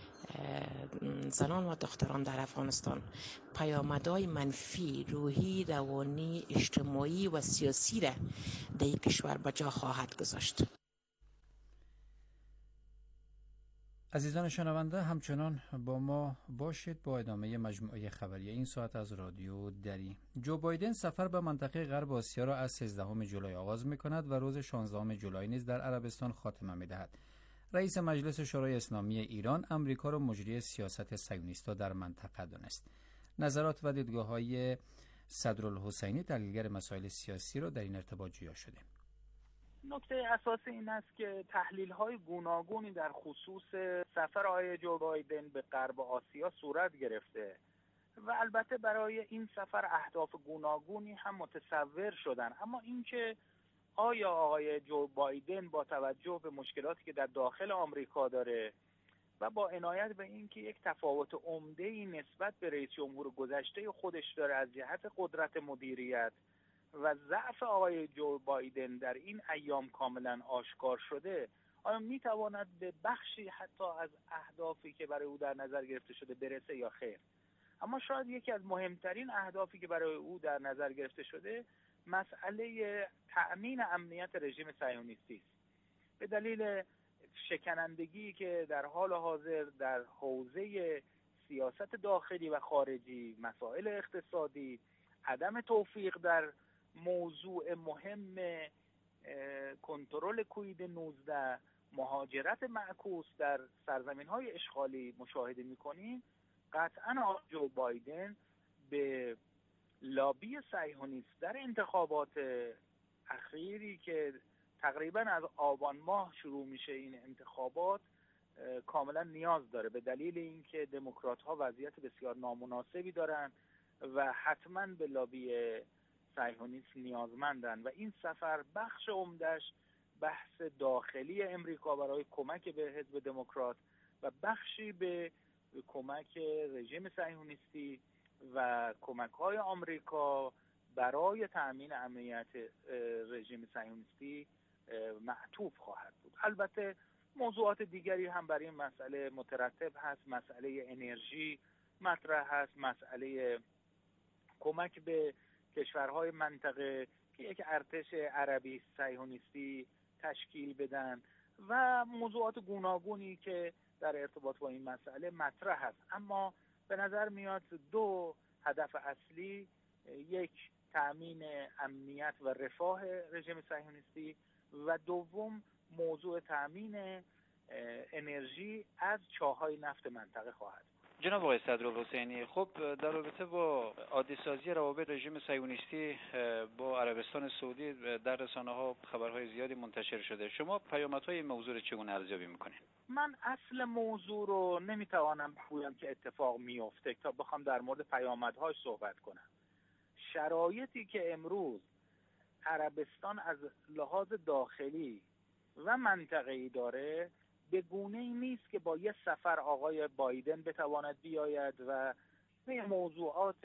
زنان و دختران در افغانستان پیامدهای منفی روحی، روانی، اجتماعی و سیاسی را در این کشور به جا خواهد گذاشت. عزیزان شنونده همچنان با ما باشید با ادامه مجموعه خبری این ساعت از رادیو دری. جو بایدن سفر به منطقه غرب آسیا را از سیزدهم جولای آغاز می کند و روز شانزدهم جولای نیز در عربستان خاتمه می دهد. رئیس مجلس شورای اسلامی ایران امریکا را مجری سیاست صهیونیست‌ها در منطقه دانست. نظرات و دیدگاه‌های صدرالحسینی تحلیلگر مسائل سیاسی را در این ارتباط جویا شده. نکته اساسی این است که تحلیل‌های گوناگونی در خصوص سفر آقای جو بایدن به غرب آسیا صورت گرفته و البته برای این سفر اهداف گوناگونی هم متصور شدن، اما اینکه آیا آقای جو بایدن با توجه به مشکلاتی که در داخل آمریکا داره و با عنایت به اینکه یک تفاوت عمده‌ای نسبت به رئیس جمهور گذشته خودش داره از جهت قدرت مدیریت و ضعف آقای جو بایدن در این ایام کاملا آشکار شده، آیا میتواند به بخشی حتی از اهدافی که برای او در نظر گرفته شده برسه یا خیر؟ اما شاید یکی از مهمترین اهدافی که برای او در نظر گرفته شده مسئله تأمین امنیت رژیم صهیونیستی است. به دلیل شکنندگی که در حال حاضر در حوزه سیاست داخلی و خارجی، مسائل اقتصادی، عدم توفیق در موضوع مهم کنترل کووید نوزده، مهاجرت معکوس در سرزمین‌های اشغالی مشاهده می‌کنیم، قطعاً جو بایدن به لابی صهیونیست در انتخابات اخیری که تقریباً از آبان ماه شروع میشه این انتخابات کاملا نیاز داره، به دلیل اینکه دموکرات‌ها وضعیت بسیار نامناسبی دارن و حتماً به لابی صهیونیست نیازمندن و این سفر بخش عمده‌اش بحث داخلی امریکا برای کمک به حزب دموکرات و بخشی به کمک رژیم صهیونیستی و کمک‌های آمریکا برای تأمین امنیت رژیم صهیونیستی معطوف خواهد بود. البته موضوعات دیگری هم برای این مسئله مترتب هست، مسئله انرژی مطرح هست، مسئله کمک به کشورهای منطقه که یک ارتش عربی صهیونیستی تشکیل بدن و موضوعات گوناگونی که در ارتباط با این مسئله مطرح هست. اما به نظر میاد دو هدف اصلی، یک تأمین امنیت و رفاه رژیم صهیونیستی و دوم موضوع تأمین انرژی از چاهای نفت منطقه خواهد. جناب آقای صدرالحسینی، خب در رابطه با عادی سازی روابط رژیم صهیونیستی با عربستان سعودی در رسانه‌ها خبرهای زیادی منتشر شده، شما پیامدهای این موضوع رو چگونه ارزیابی می‌کنید؟ من اصل موضوع رو نمیتوانم بگویم که اتفاق میفته تا بخوام در مورد پیامدهاش صحبت کنم. شرایطی که امروز عربستان از لحاظ داخلی و منطقه‌ای داره به گونه‌ای نیست که با یه سفر آقای بایدن بتواند بیاید و به موضوعات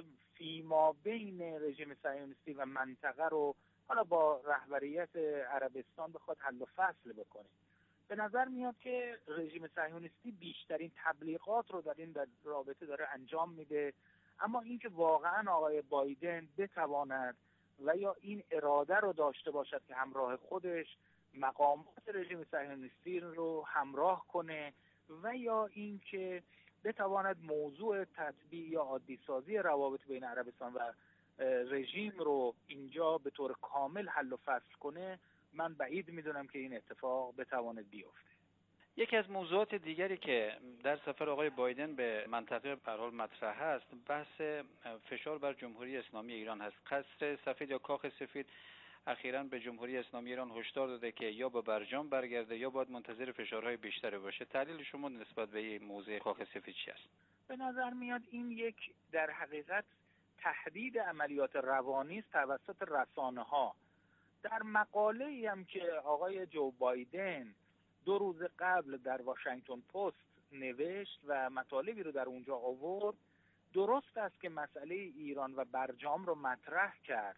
فیما بین رژیم صهیونیستی و منطقه رو حالا با رهبریت عربستان بخواد حل و فصل بکنه. به نظر میاد که رژیم صهیونیستی بیشترین تبلیغات رو در این در رابطه داره انجام میده، اما اینکه واقعا آقای بایدن بتواند و یا این اراده رو داشته باشد که همراه خودش مقامات رژیم صهیونیستی رو همراه کنه و یا اینکه بتواند موضوع تطبیع یا عادی سازی روابط بین عربستان و رژیم رو اینجا به طور کامل حل و فصل کنه، من بعید میدونم که این اتفاق بتواند بیفته. یکی از موضوعات دیگری که در سفر آقای بایدن به منطقه به هر حال مطرح است، بحث فشار بر جمهوری اسلامی ایران هست. قصر سفید یا کاخ سفید اخیراً به جمهوری اسلامی ایران هشدار داده که یا به برجام برگرده یا باید منتظر فشارهای بیشتری باشه. تحلیل شما نسبت به این موضوع کاخ سفید چی است؟ به نظر میاد این یک در حقیقت تهدید عملیات روانی است توسط رسانه‌ها. در مقاله‌ای هم که آقای جو بایدن دو روز قبل در واشنگتن پست نوشت و مطالبی رو در اونجا آورد، درست است که مسئله ایران و برجام رو مطرح کرد،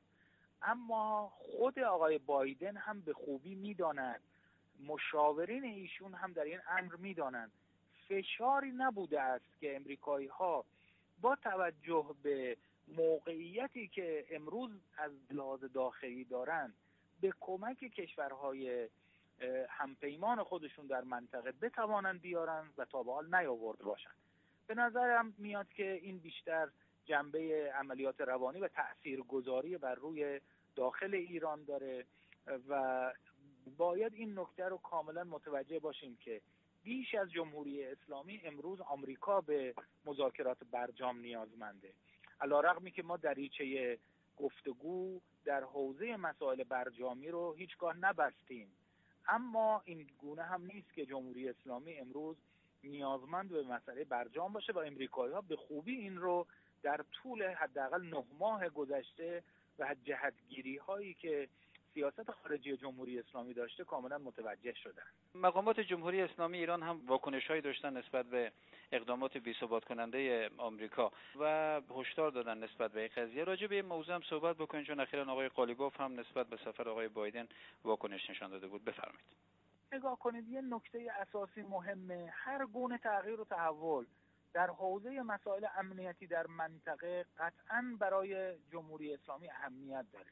اما خود آقای بایدن هم به خوبی میداند، مشاورین ایشون هم در این امر میدانند، فشاری نبوده است که امریکایی ها با توجه به موقعیتی که امروز از لحاظ داخلی دارند به کمک کشورهای همپیمان خودشون در منطقه بتوانند بیارن و تا به حال نیاورده باشن. به نظرم میاد که این بیشتر جنبه عملیات روانی و تاثیرگذاری بر روی داخل ایران داره و باید این نکته رو کاملا متوجه باشیم که بیش از جمهوری اسلامی امروز آمریکا به مذاکرات برجام نیازمنده. علی‌رغمی که ما دریچه گفتگو در حوزه مسائل برجامی رو هیچگاه نبستیم، اما این گونه هم نیست که جمهوری اسلامی امروز نیازمند به مسئله برجام باشه و امریکایی‌ها به خوبی این رو در طول حداقل نه ماه گذشته و جهتگیری هایی که سیاست خارجی جمهوری اسلامی داشته کاملا متوجه شدن. مقامات جمهوری اسلامی ایران هم واکنش‌هایی داشتن نسبت به اقدامات بی‌ثبات کننده آمریکا و هشدار دادن نسبت به این قضیه. راجع به این موضوع هم صحبت بکنید، چون اخیراً آقای قالیباف هم نسبت به سفر آقای بایدن واکنش نشان داده بود. بفرمایید. نگاه کنید، یه نکته اساسی مهمه، هر گونه تغییر و تحول در حوزه مسائل امنیتی در منطقه قطعاً برای جمهوری اسلامی اهمیت داره.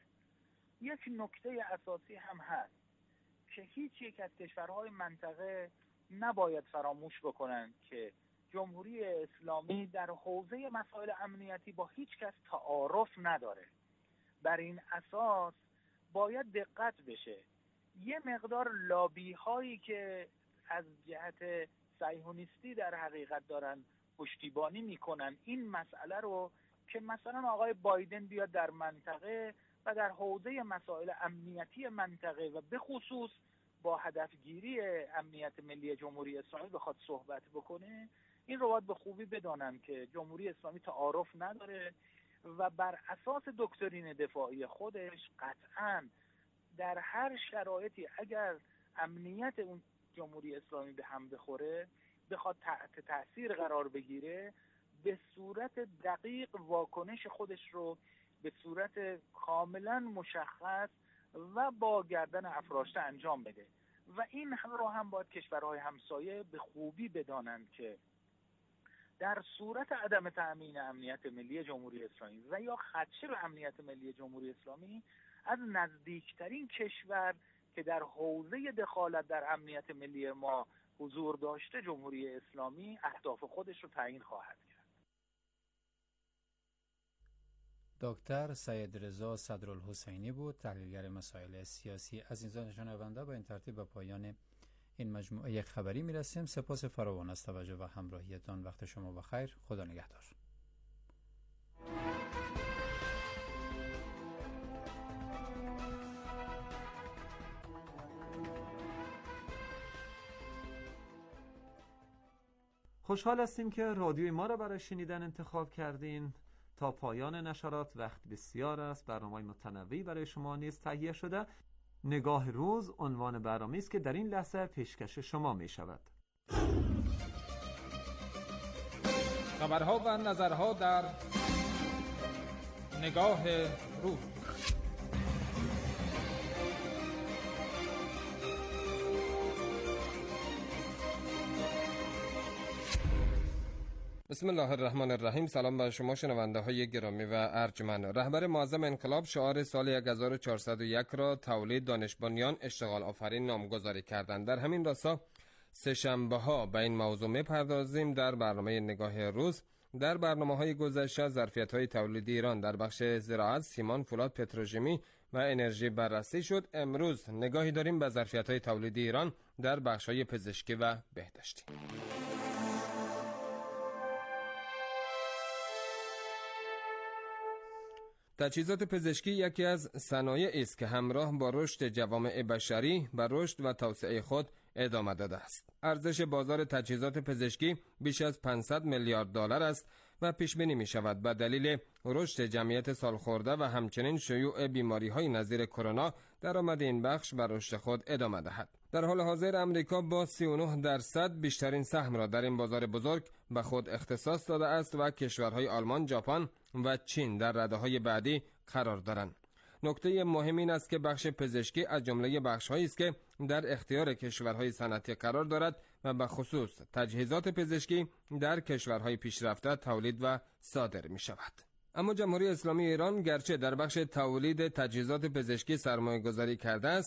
یک نکته اساسی هم هست که هیچ یک از کشورهای منطقه نباید فراموش بکنن که جمهوری اسلامی در حوزه مسائل امنیتی با هیچ کس تعارف نداره. بر این اساس باید دقت بشه. یه مقدار لابی هایی که از جهت صهیونیستی در حقیقت دارن پشتیبانی میکنن این مسئله رو که مثلا آقای بایدن بیاد در منطقه و در حوزه مسائل امنیتی منطقه و به خصوص با هدفگیری امنیت ملی جمهوری اسلامی بخواد صحبت بکنه، این رو باید به خوبی بدانن که جمهوری اسلامی تعارف نداره و بر اساس دکترین دفاعی خودش قطعاً در هر شرایطی اگر امنیت اون جمهوری اسلامی به هم بخوره، بخواد تحت تاثیر قرار بگیره، به صورت دقیق واکنش خودش رو به صورت کاملا مشخص و با گردن افراشته انجام بده. و این رو هم باید کشورهای همسایه به خوبی بدانند که در صورت عدم تأمین امنیت ملی جمهوری اسلامی و یا خدشه به امنیت ملی جمهوری اسلامی، از نزدیکترین کشور که در حوزه دخالت در امنیت ملی ما حضور داشته، جمهوری اسلامی اهداف خودش رو تعیین خواهد کرد. دکتر سید رضا صدرالحسینی بود، تحلیلگر مسائل سیاسی. عزیزان شنونده، با این ترتیب به پایان این مجموعه خبری میرسیم. سپاس فراوان از توجه و همراهیتان. وقت شما بخیر. خدا نگهدار. خوشحال هستیم که رادیوی ما را برای شنیدن انتخاب کردین. تا پایان نشرات وقت بسیار است. برنامه‌های متنوعی برای شما نیز تهیه شده. نگاه روز عنوان برنامه‌ای است که در این لحظه پیشکش شما می شود. خبرها و نظرها در نگاه روز. بسم الله الرحمن الرحیم. سلام بر شما شنونده های گرامی و ارجمند. رهبر معظم انقلاب شعار سال هزار و چهارصد و یک را تولید دانش بنیان اشتغال آفرین نامگذاری کردند. در همین راستا سه شنبه ها به این موضوع می‌پردازیم در برنامه نگاه روز. در برنامه‌های گذشته ظرفیت‌های تولیدی ایران در بخش زراعت، سیمان، فولاد، پتروشیمی و انرژی بررسی شد. امروز نگاهی داریم به ظرفیت‌های تولیدی ایران در بخش‌های پزشکی و بهداشتی. تجهیزات پزشکی یکی از صنایعی است که همراه با رشد جوامع بشری به رشد و توسعه خود ادامه داده است. ارزش بازار تجهیزات پزشکی بیش از پانصد میلیارد دلار است و پیش بینی می شود به دلیل رشد جمعیت سالخورده و همچنین شیوع بیماری‌های نظیر کرونا درآمد این بخش به رشد خود ادامه دهد. در حال حاضر امریکا با سی و نه درصد بیشترین سهم را در این بازار بزرگ به خود اختصاص داده است و کشورهای آلمان، ژاپن و چین در رده‌های بعدی قرار دارند. نکته مهم این است که بخش پزشکی از جمله بخش‌هایی است که در اختیار کشورهای صنعتی قرار دارد و به خصوص تجهیزات پزشکی در کشورهای پیشرفته تولید و صادر می شود. اما جمهوری اسلامی ایران گرچه در بخش تولید تجهیزات پزشکی سرمایه گذاری کرده است،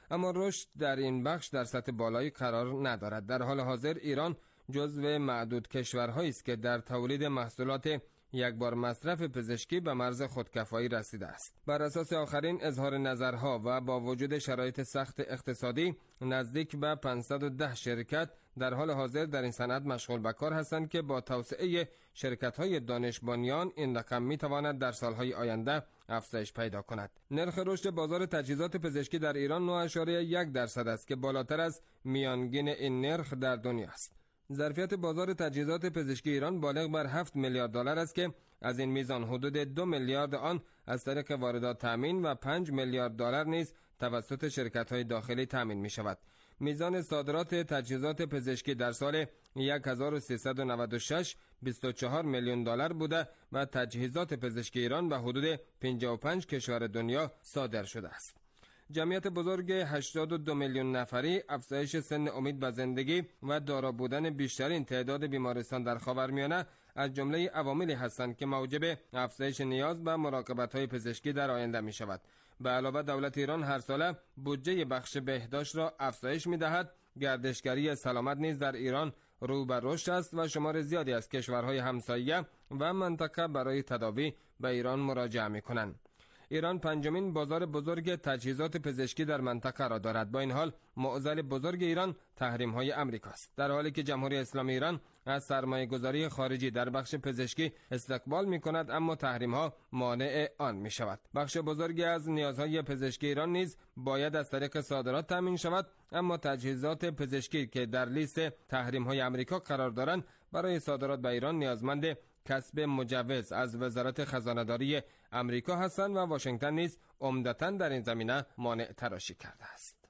اما رشد در این بخش در سطح بالایی قرار ندارد. در حال حاضر ایران جزو معدود کشورهایی است که در تولید محصولات یک بار مصرف پزشکی به مرز خودکفایی رسیده است. بر اساس آخرین اظهار نظرها و با وجود شرایط سخت اقتصادی، نزدیک به پانصد و ده شرکت در حال حاضر در این صنعت مشغول به کار هستند که با توسعه شرکت‌های دانش بنیان این رقم می‌تواند در سال‌های آینده افزایش پیدا کند. نرخ رشد بازار تجهیزات پزشکی در ایران نه ممیز یک درصد است که بالاتر از میانگین این نرخ در دنیا است. ظرفیت بازار تجهیزات پزشکی ایران بالغ بر هفت میلیارد دلار است که از این میزان حدود دو میلیارد آن از طریق واردات تامین و پنج میلیارد دلار نیز توسط شرکت‌های داخلی تامین می‌شود. میزان صادرات تجهیزات پزشکی در سال هزار و سیصد و نود و شش بیست و چهار میلیون دلار بوده و تجهیزات پزشکی ایران به حدود پنجاه و پنج کشور دنیا صادر شده است. جمعیت بزرگ هشتاد و دو میلیون نفری، افزایش سن امید به زندگی و دارا بودن بیشترین تعداد بیمارستان در خاورمیانه از جمله عواملی هستند که موجب افزایش نیاز به مراقبت‌های پزشکی در آینده می شود. به علاوه دولت ایران هر ساله بودجه بخش بهداشت را افزایش می دهد. گردشگری سلامت نیز در ایران رو به رشد است و شمار زیادی از کشورهای همسایه و منطقه برای تداوی به ایران مراجعه می کنند. ایران پنجمین بازار بزرگ تجهیزات پزشکی در منطقه را دارد. با این حال معضل بزرگ ایران تحریم های امریکا است. در حالی که جمهوری اسلامی ایران از سرمایه گذاری خارجی در بخش پزشکی استقبال می کند، اما تحریم ها مانع آن می شود. بخش بزرگی از نیازهای پزشکی ایران نیز باید از طریق صادرات تامین شود، اما تجهیزات پزشکی که در لیست تحریم های امریکا قرار دارند برای صادرات به ایران نیازمند کسب مجوز از وزارت خزانه‌داری امریکا هستند و واشنگتن نیز عمدتاً در این زمینه مانع تراشی کرده است.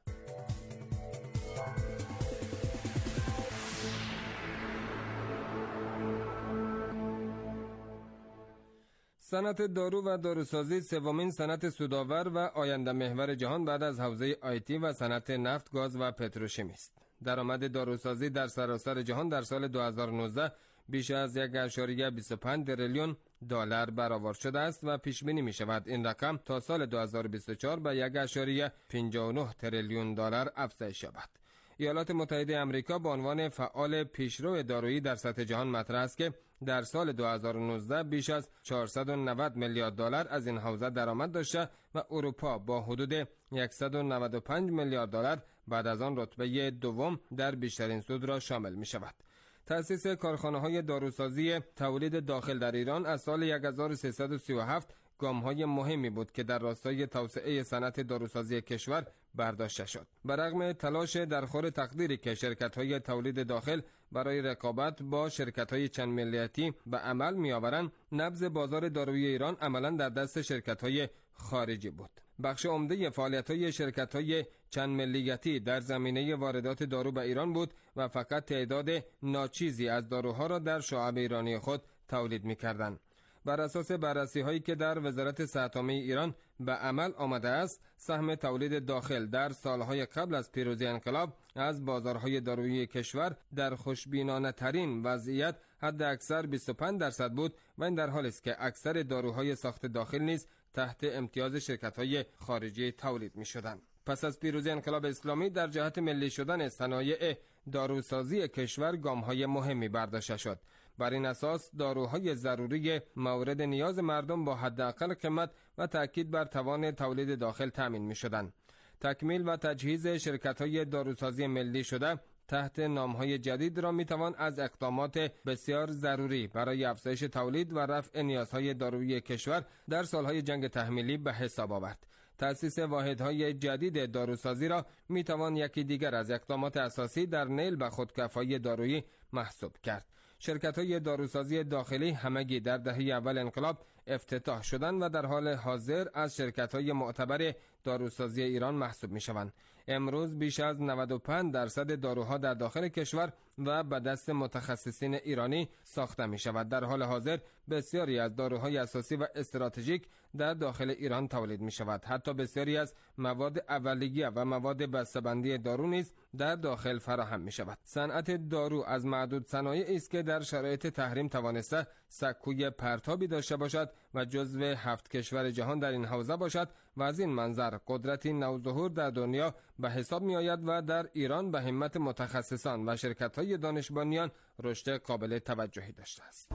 صنعت دارو و داروسازی سومین صنعت سودآور و آینده محور جهان بعد از حوزه آیتی و صنعت نفت، گاز و پتروشیمی است. درآمد داروسازی در سراسر جهان در سال دو هزار و نوزده بیش از یک ممیز بیست و پنج تریلیون دلار برآورد شده است و پیش بینی می شود این رقم تا سال دو هزار و بیست و چهار به یک ممیز پنجاه و نه تریلیون دلار افزایش یابد. ایالات متحده آمریکا به عنوان فعال پیشرو دارویی در سطح جهان مطرح است که در سال دو هزار و نوزده بیش از چهارصد و نود میلیارد دلار از این حوزه درآمد داشته و اروپا با حدود صد و نود و پنج میلیارد دلار بعد از آن رتبه دوم در بیشترین سود را شامل می شود. تأسیس کارخانه‌های داروسازی تولید داخل در ایران از سال هزار و سیصد و سی و هفت گام‌های مهمی بود که در راستای توسعه صنعت داروسازی کشور برداشته شد. برغم تلاش در خور تقدیری که شرکت‌های تولید داخل برای رقابت با شرکت‌های چند ملیتی به عمل می‌آورند، نبض بازار دارویی ایران عملاً در دست شرکت‌های خارجی بود. بخش عمده فعالیت‌های شرکت‌های چند ملیتی در زمینه واردات دارو به ایران بود و فقط تعداد ناچیزی از داروها را در شعب ایرانی خود تولید می‌کردند. بر اساس بررسی هایی که در وزارت صحت عامه ایران به عمل آمده است، سهم تولید داخل در سالهای قبل از پیروزی انقلاب از بازارهای دارویی کشور در خوشبینانه ترین وضعیت حد اکثر بیست و پنج درصد بود و این در حالی است که اکثر داروهای ساخت داخل نیز تحت امتیاز شرکت‌های خارجی تولید می‌شدند. پس از پیروزی انقلاب اسلامی در جهت ملی شدن صنایع داروسازی کشور گام‌های مهمی برداشته شد. بر این اساس داروهای ضروری مورد نیاز مردم با حداقل قیمت و تأکید بر توان تولید داخل تامین می‌شدند. تکمیل و تجهیز شرکت‌های داروسازی ملی شده تحت نام‌های جدید را می‌توان از اقدامات بسیار ضروری برای افزایش تولید و رفع نیازهای دارویی کشور در سالهای جنگ تحمیلی به حساب آورد. تأسیس واحدهای جدید داروسازی را می‌توان یکی دیگر از اقدامات اساسی در نیل به خودکفایی دارویی محسوب کرد. شرکت‌های داروسازی داخلی همگی در دهه اول انقلاب افتتاح شدند و در حال حاضر از شرکت‌های معتبر داروسازی ایران محسوب می‌شوند. امروز بیش از نود و پنج درصد داروها در داخل کشور و به دست متخصصین ایرانی ساخته می‌شود. در حال حاضر بسیاری از داروهای اساسی و استراتژیک در داخل ایران تولید می‌شود. حتی بسیاری از مواد اولیه و مواد بسته‌بندی دارو نیز در داخل فراهم می‌شود. صنعت دارو از معدود صنایعی است که در شرایط تحریم توانسته سکوی پرتابی داشته باشد و جزو هفت کشور جهان در این حوزه باشد و از این منظر قدرتی نوظهور در دنیا به حساب می آید و در ایران به همت متخصصان و شرکت‌های دانشبانیان رشد قابل توجهی داشته است.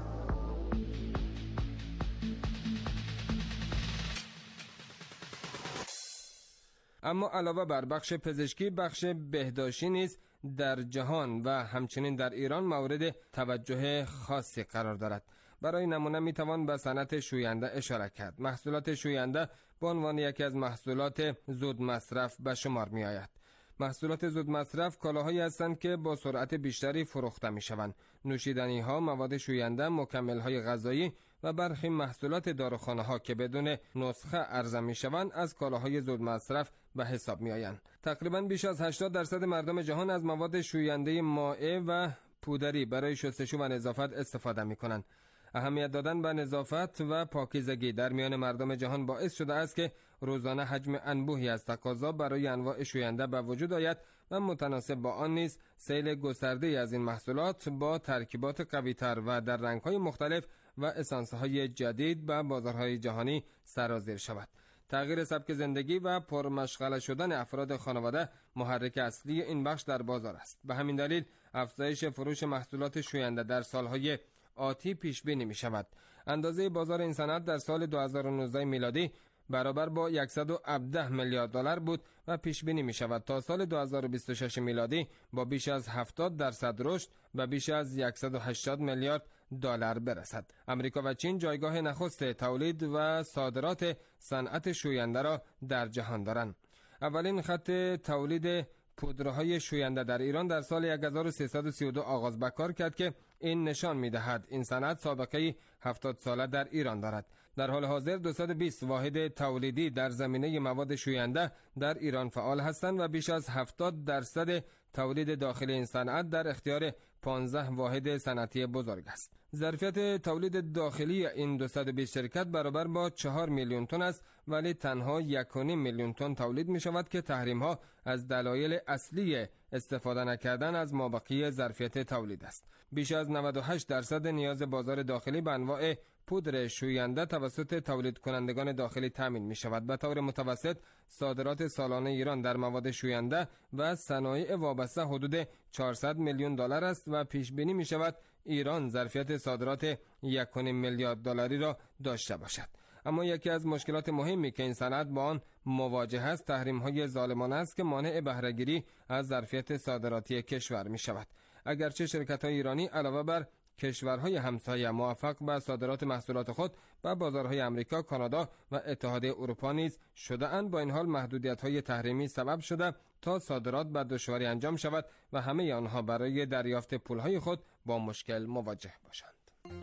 اما علاوه بر بخش پزشکی، بخش بهداشتی نیز در جهان و همچنین در ایران مورد توجه خاصی قرار دارد. برای نمونه می توان به صنعت شوینده اشاره کرد. محصولات شوینده به عنوان یکی از محصولات زود مصرف به شمار می آید. محصولات زود مصرف کالاهایی هستند که با سرعت بیشتری فروخته می شوند. نوشیدنی ها، مواد شوینده، مکمل های غذایی و برخی محصولات داروخانه ها که بدون نسخه عرضه می شوند از کالاهای زود مصرف به حساب می آیند. تقریبا بیش از هشتاد درصد مردم جهان از مواد شوینده مائع و پودری برای شستشو و نظافت استفاده می کنند. اهمیت دادن به نظافت و پاکیزگی در میان مردم جهان باعث شده است که روزانه حجم انبوهی از تقاضا برای انواع شوینده به وجود آید و متناسب با آن نیز سیل گسترده از این محصولات با ترکیبات قوی‌تر و در رنگ‌های مختلف و اسانس‌های جدید به بازارهای جهانی سرازیر شود. تغییر سبک زندگی و پرمشغله شدن افراد خانواده محرک اصلی این بخش در بازار است. به همین دلیل افزایش فروش محصولات شوینده در سالهای آتی پیش بینی می شود. اندازه بازار این صنعت در سال دو هزار و نوزده میلادی برابر با صد و هفده میلیارد دلار بود و پیش بینی می شود تا سال دو هزار و بیست و شش میلادی با بیش از هفتاد درصد رشد و بیش از صد و هشتاد میلیارد دلار برسد. امریکا و چین جایگاه نخست تولید و صادرات صنعت شوینده را در جهان دارند. اولین خط تولید پودرهای شوینده در ایران در سال هزار و سیصد و سی و دو آغاز به کار کرد که این نشان می‌دهد این صنعت سابقه هفتاد ساله در ایران دارد. در حال حاضر دویست و بیست واحد تولیدی در زمینه مواد شوینده در ایران فعال هستند و بیش از هفتاد درصد تولید داخلی این صنعت در اختیار پانزده واحد صنعتی بزرگ است. ظرفیت تولید داخلی این دویست و بیست شرکت برابر با چهار میلیون تن است، ولی تنها یک و نیم میلیون تن تولید می شود که تحریم ها از دلایل اصلی استفاده نکردن از مابقی ظرفیت تولید است. بیش از نود و هشت درصد نیاز بازار داخلی به انواع پودر شوینده توسط تولید کنندگان داخلی تامین می شود. به طور متوسط صادرات سالانه ایران در مواد شوینده و صنایع وابسته حدود چهارصد میلیون دلار است و پیش بینی می شود ایران ظرفیت صادرات یک و نیم میلیارد دلاری را داشته باشد. اما یکی از مشکلات مهمی که این صنعت با آن مواجه است تحریم‌های ظالمانه است که مانع بهره‌گیری از ظرفیت صادراتی کشور می شود. اگرچه شرکت‌های ایرانی علاوه بر کشورهای همسایه موفق به صادرات محصولات خود به بازارهای امریکا، کانادا و اتحادیه اروپا نیز شده‌اند، با این حال محدودیت‌های تحریمی سبب شده تا صادرات به دشواری انجام شود و همه آنها برای دریافت پولهای خود با مشکل مواجه باشند.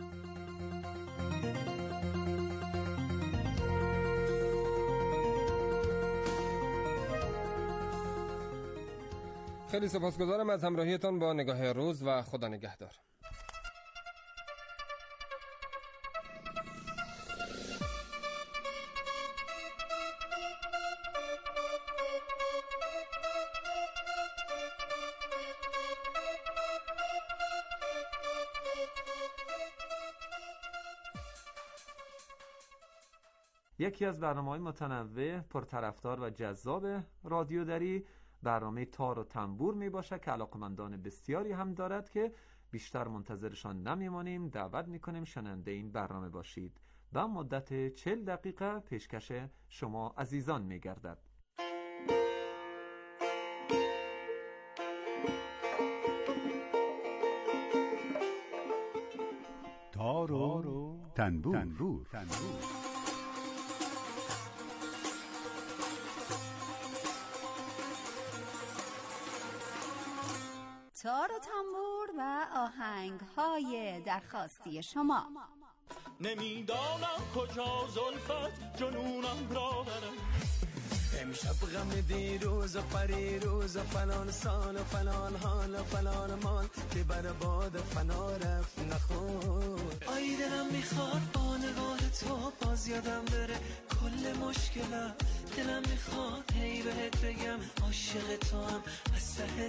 خیلی سپاسگزارم از همراهیتان با نگاه روز و خدا نگهدار. یکی از برنامه‌های متنوع پرطرفدار و جذاب رادیو دری برنامه تار و تنبور می باشه که علاقمندان بسیاری هم دارد که بیشتر منتظرشان نمیمانیم. دعوت میکنیم شنونده این برنامه باشید. و مدت چهل دقیقه پیشکش شما عزیزان میگردد. تار و تنبور, تنبور. تنبور. تار و تنبور و آهنگ های درخواستی شما. نمیدانم کجا زلفت جنونم را برم، امشب غم دیروز و پریروز و فلان سال و فلان حال و فلان مال که بر باد فنا رفت نخور. آی دلم میخواد با نگاه تو باز یادم بره کل مشکلم، دلم میخواد هی بهت بگم عاشق تو هم از ته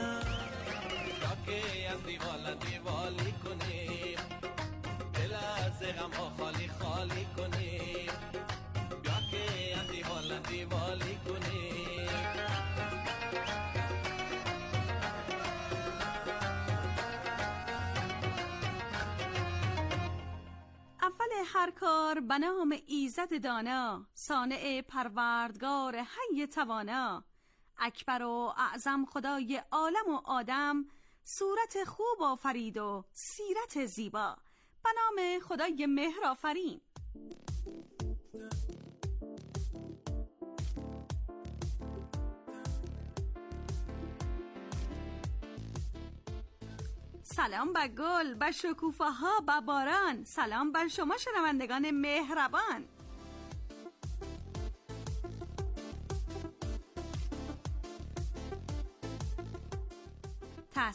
دلم. که هم دیوال دیوالی کنیم، دل از غم ها خالی خالی کنیم، بیا که اندی حال اندی والی کنیم. اول هر کار به نام ایزد دانا، صانع پروردگار حی توانا. اکبر و اعظم خدای عالم و آدم، صورت خوب آفرید و سیرت زیبا. به نام خدای مهر آفرین. سلام به گل، به شکوفه ها، به باران. سلام بر شما شنوندگان مهربان.